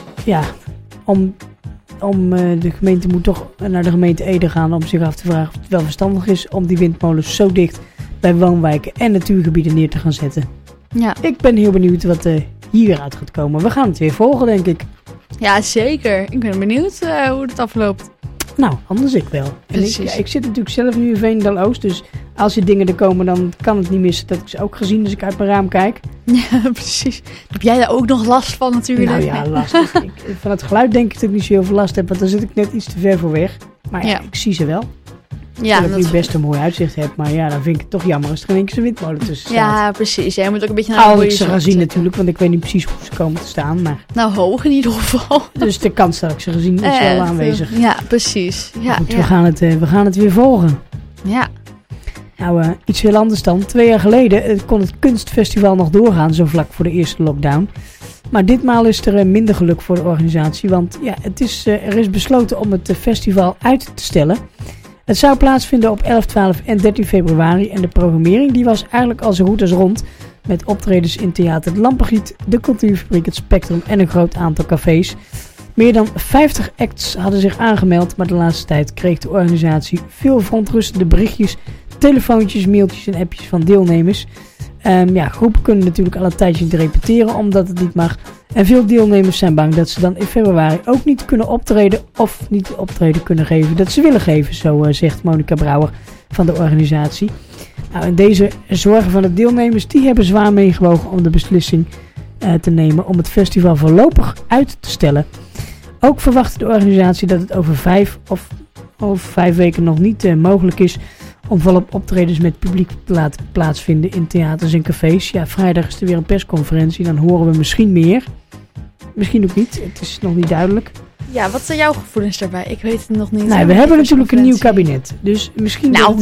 de gemeente moet toch naar de gemeente Ede gaan om zich af te vragen of het wel verstandig is om die windmolens zo dicht bij woonwijken en natuurgebieden neer te gaan zetten. Ja. Ik ben heel benieuwd wat hier weer uit gaat komen. We gaan het weer volgen, denk ik. Ja, zeker. Ik ben benieuwd hoe het afloopt. Nou, anders ik wel. En ik zit natuurlijk zelf nu in Veenendaal-Oost, dus als er dingen er komen, dan kan het niet missen dat ik ze ook gezien als ik uit mijn raam kijk. Ja, precies. Heb jij daar ook nog last van natuurlijk? Nou ja, lastig. Van het geluid denk ik dat ik niet zo heel veel last heb, want dan zit ik net iets te ver voor weg. Maar ja, ik zie ze wel. Ja, dat ik nu best een mooi uitzicht heb, maar ja, dan vind ik het toch jammer als er geen enkele windmolen tussen staat. Ja, precies. Jij moet ook een beetje naar als ik ze ga zien natuurlijk, want ik weet niet precies hoe ze komen te staan. Maar... Nou, hoog in ieder geval. Dus de kans dat ik ze gezien is wel aanwezig. Ja, precies. Ja, goed, we gaan het weer volgen. Ja. Nou, iets heel anders dan. 2 jaar geleden kon het kunstfestival nog doorgaan, zo vlak voor de eerste lockdown. Maar ditmaal is er minder geluk voor de organisatie, want ja, er is besloten om het festival uit te stellen. Het zou plaatsvinden op 11, 12 en 13 februari en de programmering die was eigenlijk al zo goed als rond. Met optredens in Theater de Lampengiet, de Cultuurfabriek, het Spectrum en een groot aantal cafés. Meer dan 50 acts hadden zich aangemeld, maar de laatste tijd kreeg de organisatie veel verontrustende berichtjes, telefoontjes, mailtjes en appjes van deelnemers. Groepen kunnen natuurlijk al een tijdje niet repeteren omdat het niet mag. En veel deelnemers zijn bang dat ze dan in februari ook niet kunnen optreden of niet de optreden kunnen geven dat ze willen geven, zo zegt Monica Brouwer van de organisatie. Nou, en deze zorgen van de deelnemers die hebben zwaar meegewogen om de beslissing te nemen om het festival voorlopig uit te stellen. Ook verwacht de organisatie dat het over 5 weken nog niet mogelijk is om volop optredens met publiek te laten plaatsvinden in theaters en cafés. Ja, vrijdag is er weer een persconferentie, dan horen we misschien meer. Misschien ook niet, het is nog niet duidelijk. Ja, wat zijn jouw gevoelens daarbij? Ik weet het nog niet. Nou, we hebben natuurlijk een nieuw kabinet. Dus misschien nieuw.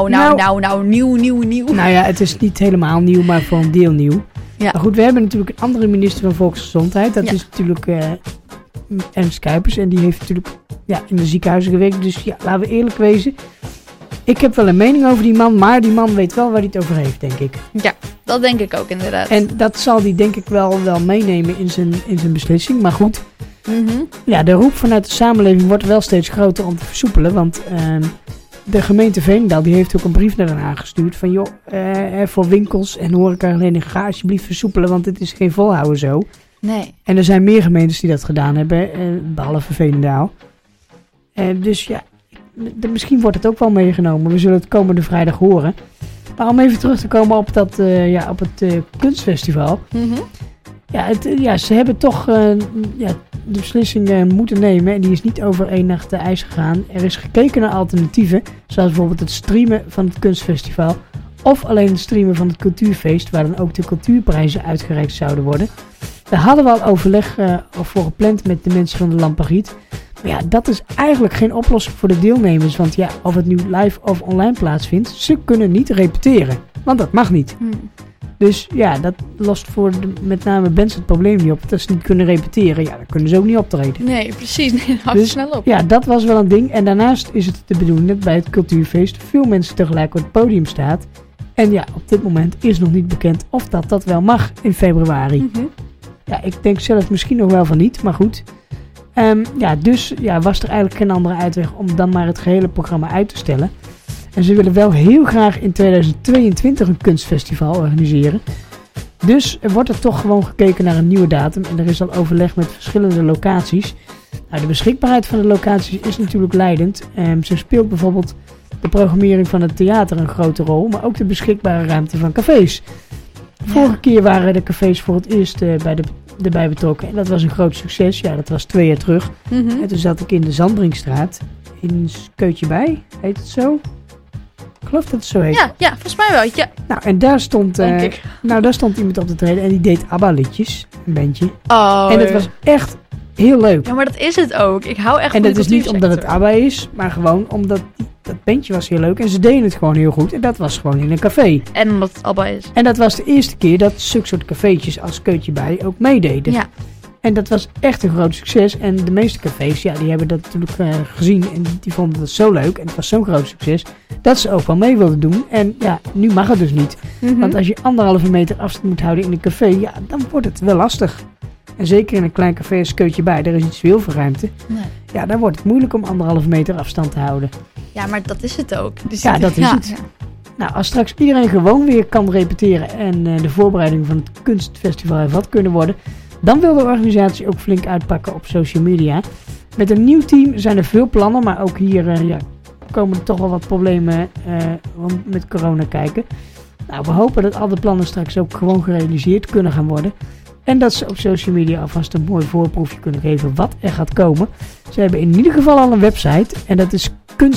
Nou ja, het is niet helemaal nieuw, maar voor een deel nieuw. Ja. Maar goed, we hebben natuurlijk een andere minister van Volksgezondheid. Dat is natuurlijk Ernst Kuipers. En die heeft natuurlijk in de ziekenhuizen gewerkt. Dus ja, laten we eerlijk wezen. Ik heb wel een mening over die man, maar die man weet wel waar hij het over heeft, denk ik. Ja, dat denk ik ook inderdaad. En dat zal hij denk ik wel meenemen in zijn beslissing. Maar goed, de roep vanuit de samenleving wordt wel steeds groter om te versoepelen. Want de gemeente Veenendaal die heeft ook een brief naar Den Haag gestuurd. Van joh, voor winkels en horecaverlening ga alsjeblieft versoepelen, want het is geen volhouden zo. Nee. En er zijn meer gemeentes die dat gedaan hebben, behalve Veenendaal. Dus ja, misschien wordt het ook wel meegenomen. We zullen het komende vrijdag horen. Maar om even terug te komen op het kunstfestival. Ze hebben toch de beslissing moeten nemen. En die is niet over één nacht de ijs gegaan. Er is gekeken naar alternatieven. Zoals bijvoorbeeld het streamen van het kunstfestival. Of alleen het streamen van het cultuurfeest. Waar dan ook de cultuurprijzen uitgereikt zouden worden. Daar hadden we al overleg voor gepland met de mensen van de Lampengiet. Maar ja, dat is eigenlijk geen oplossing voor de deelnemers. Want ja, of het nu live of online plaatsvindt, ze kunnen niet repeteren. Want dat mag niet. Dus ja, dat lost voor met name bands het probleem niet op. Dat ze niet kunnen repeteren, ja, dan kunnen ze ook niet optreden. Nee, precies. Nee, dat dus, snel op. Ja, dat was wel een ding. En daarnaast is het de bedoeling dat bij het cultuurfeest veel mensen tegelijk op het podium staat. En ja, op dit moment is nog niet bekend of dat wel mag in februari. Ja, ik denk zelf misschien nog wel van niet, maar goed. Dus was er eigenlijk geen andere uitweg om dan maar het gehele programma uit te stellen. En ze willen wel heel graag in 2022 een kunstfestival organiseren. Dus er wordt er toch gewoon gekeken naar een nieuwe datum. En er is al overleg met verschillende locaties. Nou, de beschikbaarheid van de locaties is natuurlijk leidend. Zo speelt bijvoorbeeld de programmering van het theater een grote rol. Maar ook de beschikbare ruimte van cafés. Vorige keer waren de cafés voor het eerst erbij betrokken. En dat was een groot succes. Ja, dat was 2 jaar terug. En toen zat ik in de Zandbrinkstraat. In Skeutjebij, heet het zo? geloof dat het zo heet. Ja, volgens mij wel. Ja. Nou, en daar stond, Denk ik. daar stond iemand op te treden en die deed ABBA-liedjes. Een bandje. Oh, En het was echt heel leuk. Ja, maar dat is het ook. Ik hou echt En van dat de is niet omdat het cultuursector. ABBA is, maar gewoon omdat dat bandje was heel leuk. En ze deden het gewoon heel goed. En dat was gewoon in een café. En omdat het ABBA is. En dat was de eerste keer dat zulke soort cafeetjes als Keutje bij ook meededen. Ja. En dat was echt een groot succes. En de meeste cafés, ja, die hebben dat natuurlijk gezien. En die vonden dat zo leuk. En het was zo'n groot succes. Dat ze ook wel mee wilden doen. En ja, nu mag het dus niet. Mhm. Want als je 1,5 meter afstand moet houden in een café, ja, dan wordt het wel lastig. En zeker in een klein café als Keutje bij, daar is niet zoveel voor ruimte. Nee. Ja, dan wordt het moeilijk om 1,5 meter afstand te houden. Ja, maar dat is het ook. Dus Ja, dat is het. Ja. Nou, als straks iedereen gewoon weer kan repeteren en de voorbereiding van het kunstfestival hervat kunnen worden, dan wil de organisatie ook flink uitpakken op social media. Met een nieuw team zijn er veel plannen, maar ook hier komen er toch wel wat problemen met corona kijken. Nou, we hopen dat al de plannen straks ook gewoon gerealiseerd kunnen gaan worden. En dat ze op social media alvast een mooi voorproefje kunnen geven wat er gaat komen. Ze hebben in ieder geval al een website en dat is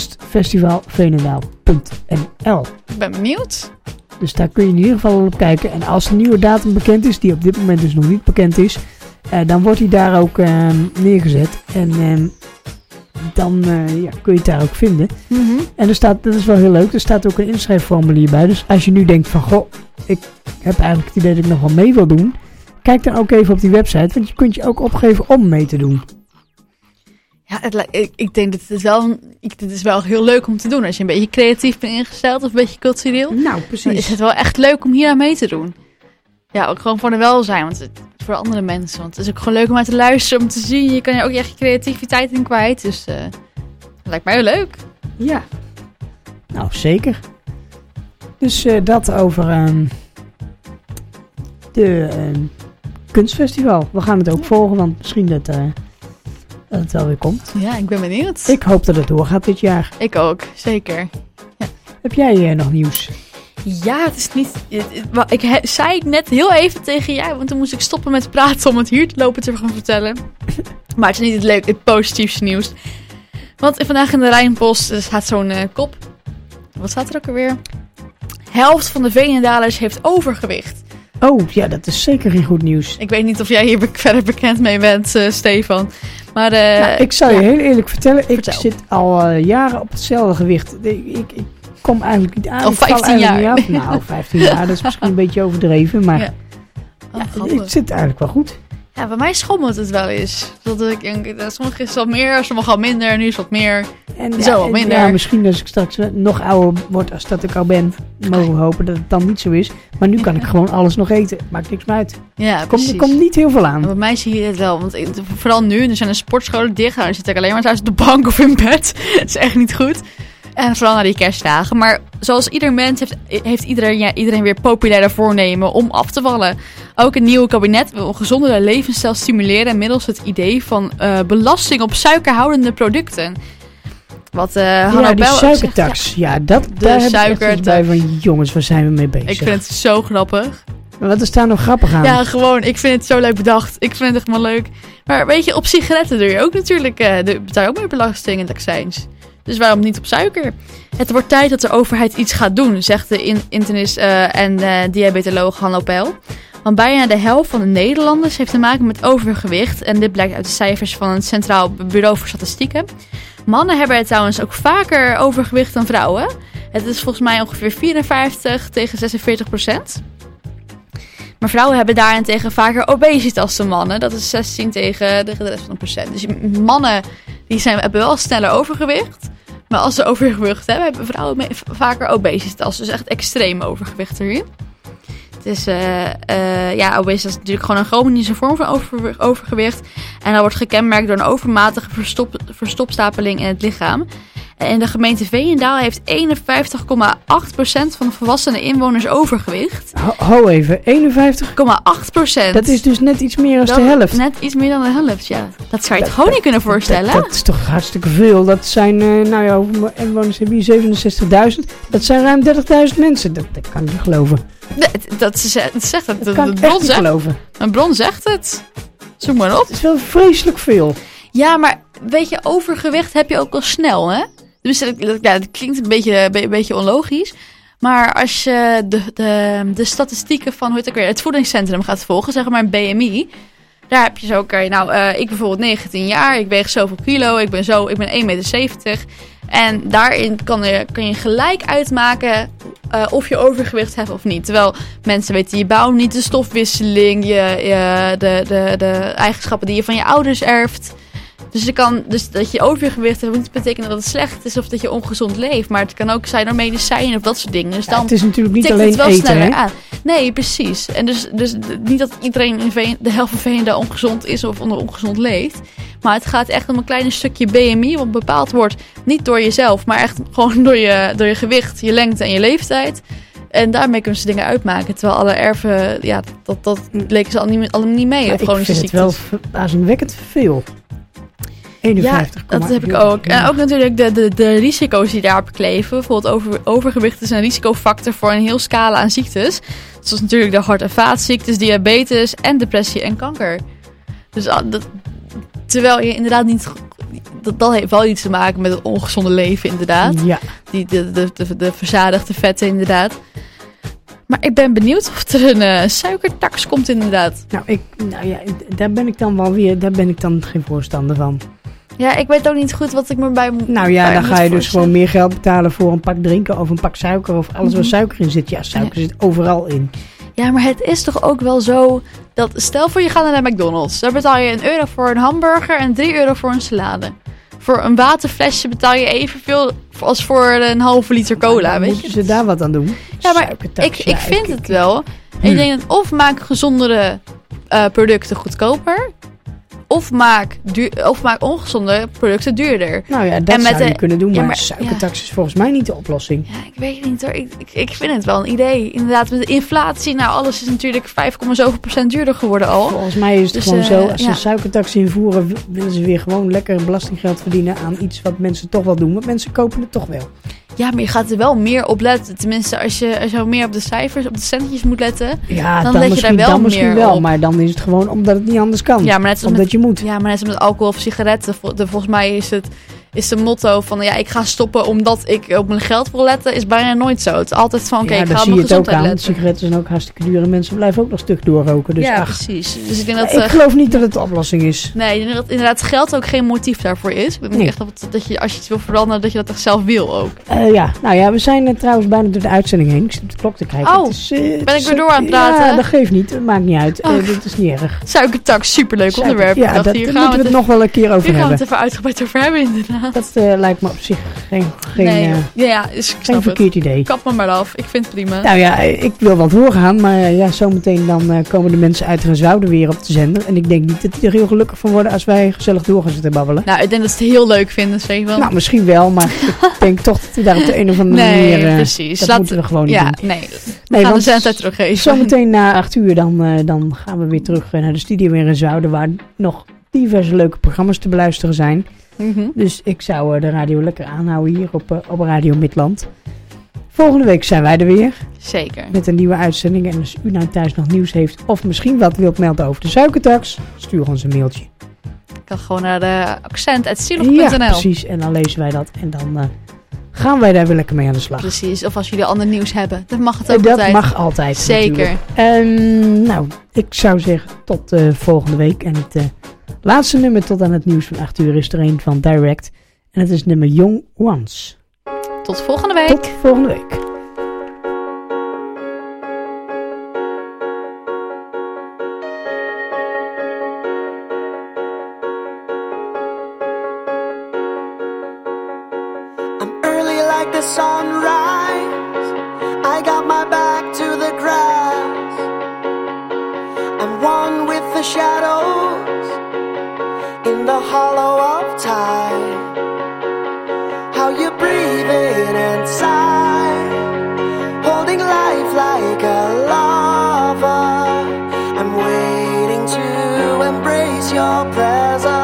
kunstfestivalveenendaal.nl. Ik ben benieuwd. Dus daar kun je in ieder geval op kijken. En als de nieuwe datum bekend is, die op dit moment dus nog niet bekend is, dan wordt die daar ook neergezet. En dan kun je het daar ook vinden. Mhm. En er staat, dat is wel heel leuk, er staat ook een inschrijfformulier bij. Dus als je nu denkt van, goh, ik heb eigenlijk het idee dat ik nog wel mee wil doen, kijk dan ook even op die website, want je kunt je ook opgeven om mee te doen. Ja, ik denk dat het is wel heel leuk om te doen. Als je een beetje creatief bent ingesteld of een beetje cultureel, Nou, dan is precies. het wel echt leuk om hier aan mee te doen. Ja, ook gewoon voor de welzijn, want het voor andere mensen. Want het is ook gewoon leuk om naar te luisteren, om te zien. Je kan je ook echt je creativiteit in kwijt. Dus dat lijkt mij heel leuk. Ja. Nou, zeker. Dus dat over de kunstfestival. We gaan het ook volgen, want misschien dat het wel weer komt. Ja, ik ben benieuwd. Ik hoop dat het doorgaat dit jaar. Ik ook, zeker. Heb jij nog nieuws? Ja, het is niet... zei het net heel even tegen jou, want toen moest ik stoppen met praten om het hier te lopen te gaan vertellen. Maar het is niet het positiefste nieuws. Want vandaag in de Rijnpost staat zo'n kop. Wat staat er ook alweer? Helft van de Veenendalers heeft overgewicht. Oh, ja, dat is zeker geen goed nieuws. Ik weet niet of jij hier verder bekend mee bent, Stefan. Maar Nou, ik zal je heel eerlijk vertellen, ik vertel. zit al jaren op hetzelfde gewicht. Ik kom eigenlijk niet aan. Al Ik val 15 eigenlijk jaar. niet af. Nou, 15 jaar, dat is misschien een beetje overdreven, maar Ja. Oh, ja, grappig. het zit eigenlijk wel goed. Ja, bij mij schommelt het wel eens. Dat ik denk, sommige is wat meer, sommige al minder, nu is wat meer. En Zo, wat minder. Ja, misschien als ik straks nog ouder word als dat ik al ben, mogen we hopen dat het dan niet zo is. Maar nu kan ik gewoon alles nog eten. Maakt niks meer uit. Ja, Er precies. komt niet heel veel aan. En bij mij zie je het wel, want vooral nu, er zijn de sportscholen dicht. Nou, dan zit ik alleen maar thuis op de bank of in bed. Dat is echt niet goed. En vooral na die kerstdagen. Maar zoals ieder mens heeft iedereen weer populaire voornemen om af te vallen. Ook het nieuwe kabinet wil een gezondere levensstijl stimuleren middels het idee van belasting op suikerhoudende producten. Wat Hanno Ja, die Bel ook zegt, suikertax. Ja, daar heb ik echt suikertax. bij van, jongens, waar zijn we mee bezig? ik vind het zo grappig. Maar wat is daar nou grappig aan? Ja, gewoon. Ik vind het zo leuk bedacht. Ik vind het echt maar leuk. Maar weet je, op sigaretten doe je ook natuurlijk, betaal je ook meer belasting en accijns. Dus waarom niet op suiker? Het wordt tijd dat de overheid iets gaat doen, zegt de internist en diabetoloog Hanno Peil. Want bijna de helft van de Nederlanders heeft te maken met overgewicht. En dit blijkt uit de cijfers van het Centraal Bureau voor Statistieken. Mannen hebben het trouwens ook vaker overgewicht dan vrouwen. Het is volgens mij ongeveer 54 tegen 46%. Maar vrouwen hebben daarentegen vaker obesitas dan mannen. Dat is 16 tegen de rest van de procent. Dus mannen hebben wel sneller overgewicht. Maar als ze overgewicht hebben vrouwen vaker obesitas. Dus echt extreem overgewicht erin. Het is, obesitas is natuurlijk gewoon een chronische vorm van overgewicht. En dat wordt gekenmerkt door een overmatige verstopstapeling in het lichaam. En de gemeente Veenendaal heeft 51,8% van de volwassene inwoners overgewicht. Ho even, 51? 51,8%. Dat is dus net iets meer dan de helft. Net iets meer dan de helft, ja. Dat zou je het gewoon niet kunnen voorstellen. Dat is toch hartstikke veel. Dat zijn, hoeveel inwoners hebben hier? 67.000. Dat zijn ruim 30.000 mensen. Dat kan ik niet geloven. Dat zegt het. Dat kan ik echt niet geloven. Een bron zegt het. Zoek maar op. Het is wel vreselijk veel. Ja, maar weet je, overgewicht heb je ook al snel, hè? Dus dat klinkt een beetje onlogisch. Maar als je de statistieken van het voedingscentrum gaat volgen, zeg maar een BMI. Daar heb je zo, ik bijvoorbeeld 19 jaar, ik weeg zoveel kilo, ik ben 1,70 meter. En daarin kan je gelijk uitmaken of je overgewicht hebt of niet. Terwijl mensen weten je bouw niet, de stofwisseling, de eigenschappen die je van je ouders erft. Dus dat je overgewicht hebt, moet niet betekenen dat het slecht is of dat je ongezond leeft. Maar het kan ook zijn door medicijnen of dat soort dingen. Dus dan het is natuurlijk niet tikt alleen het wel eten, sneller hè? aan. Nee, precies. En dus niet dat iedereen de helft van Veendam ongezond is of ongezond leeft. Maar het gaat echt om een klein stukje BMI, wat bepaald wordt niet door jezelf, maar echt gewoon door je gewicht, je lengte en je leeftijd. En daarmee kunnen ze dingen uitmaken. Terwijl alle erven, dat leken ze allemaal niet mee. Of chronische ziektes. Ik vind het wel verbazingwekkend veel. 51, ja, dat heb ik ook. En ook natuurlijk de risico's die daarop kleven. Bijvoorbeeld overgewicht is een risicofactor voor een heel scala aan ziektes. Zoals natuurlijk de hart- en vaatziektes, diabetes en depressie en kanker. Dus terwijl je inderdaad niet... Dat heeft wel iets te maken met het ongezonde leven inderdaad. Ja. De verzadigde vetten inderdaad. Maar ik ben benieuwd of er een suikertax komt inderdaad. Daar ben ik dan geen voorstander van. Ja, ik weet ook niet goed wat ik me bij moet. Nou ja, dan ga je dus gewoon meer geld betalen voor een pak drinken of een pak suiker of alles waar suiker in zit. Ja, suiker zit overal in. Ja, maar het is toch ook wel zo dat stel voor je gaat naar de McDonald's. Daar betaal je €1 voor een hamburger en €3 voor een salade. Voor een waterflesje betaal je evenveel als voor een halve liter cola, weet je. Moeten ze daar wat aan doen? Ja, maar ik vind het wel. En ik denk dat of maak gezondere producten goedkoper, of maak ongezonde producten duurder. Nou ja, dat zou je kunnen doen, maar suikertax is volgens mij niet de oplossing. Ja, ik weet het niet hoor. Ik vind het wel een idee. Inderdaad, met de inflatie, alles is natuurlijk 5,7% duurder geworden al. Volgens mij is het gewoon zo, als ze suikertax invoeren, willen ze weer gewoon lekker belastinggeld verdienen aan iets wat mensen toch wel doen. Want mensen kopen het toch wel. Ja, maar je gaat er wel meer op letten. Tenminste, als je meer op de cijfers, op de centjes moet letten. Ja, dan let je daar wel meer wel, op. Maar dan is het gewoon omdat het niet anders kan. Ja, maar net omdat je moet. Ja, maar net als met alcohol of sigaretten. Volgens mij is de motto van ik ga stoppen omdat ik op mijn geld wil letten, is bijna nooit zo. Het is altijd van ik ga op mijn gezondheid letten. Sigaretten zijn ook hartstikke duur en mensen blijven ook nog stuk doorroken. Dus precies. Dus ik denk dat... ik geloof niet dat het de oplossing is. Nee, ik denk dat inderdaad geld ook geen motief daarvoor is. Ik denk echt dat je, als je iets wil veranderen, dat je dat echt zelf wil ook. We zijn trouwens bijna door de uitzending heen. Ik zit op de klok te kijken. Oh, ben ik weer door aan het praten? Ja, dat geeft niet. Dat maakt niet uit. Dit is niet erg. Suikertax, superleuk onderwerp. Ja, daar moeten we het nog wel een keer over hebben. Hier gaan we het even uitgebreid over hebben inderdaad. Dat lijkt me op zich geen verkeerd idee. Kap me maar af. Ik vind het prima. Nou ja, ik wil wel doorgaan. Maar zometeen dan komen de mensen uit Renswoude weer op de zender. En ik denk niet dat die er heel gelukkig van worden als wij gezellig door gaan zitten babbelen. Nou, ik denk dat ze het heel leuk vinden. Zeker. Nou, misschien wel. Maar ik denk toch dat die daar op de een of andere manier... Nee, precies. Dat moeten we gewoon niet doen. We gaan de zendtijd teruggeven. Zometeen na 8:00 dan gaan we weer terug naar de studio in Renswoude. Waar nog diverse leuke programma's te beluisteren zijn. Mm-hmm. Dus ik zou de radio lekker aanhouden hier op Radio Midland. Volgende week zijn wij er weer. Zeker. Met een nieuwe uitzending. En als u nou thuis nog nieuws heeft of misschien wat wilt melden over de suikertax, stuur ons een mailtje. Ik kan gewoon naar de accent@stiloch.nl. Ja, precies. En dan lezen wij dat. En dan gaan wij daar weer lekker mee aan de slag. Precies. Of als jullie ander nieuws hebben. Dat mag het ook dat altijd. Dat mag altijd. Zeker. Nou, ik zou zeggen tot volgende week. En het laatste nummer tot aan het nieuws van 8:00 is er een van Direct. En het is nummer Young Ones. Tot volgende week. Tot volgende week. The sunrise, I got my back to the grass. I'm one with the shadows in the hollow of time. How you breathe in and sigh, holding life like a lover. I'm waiting to embrace your presence.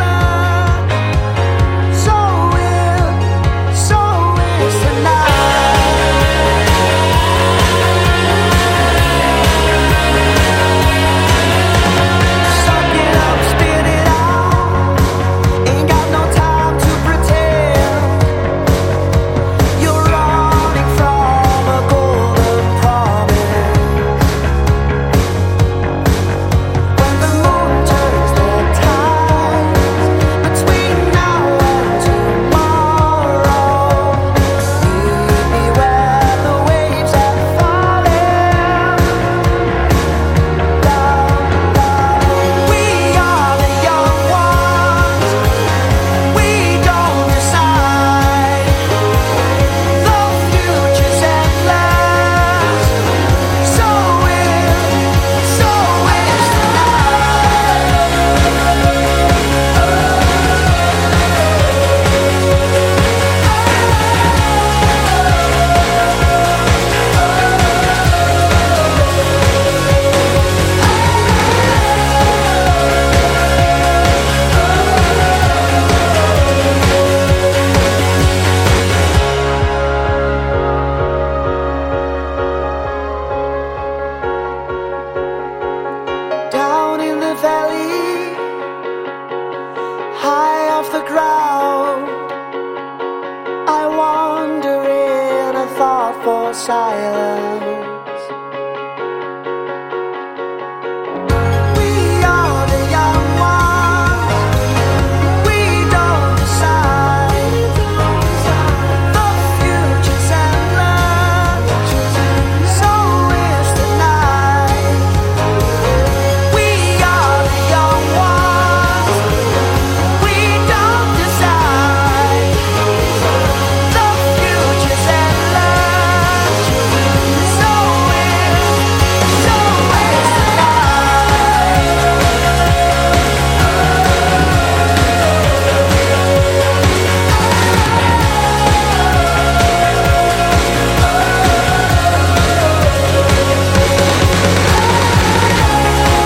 Tonight silence.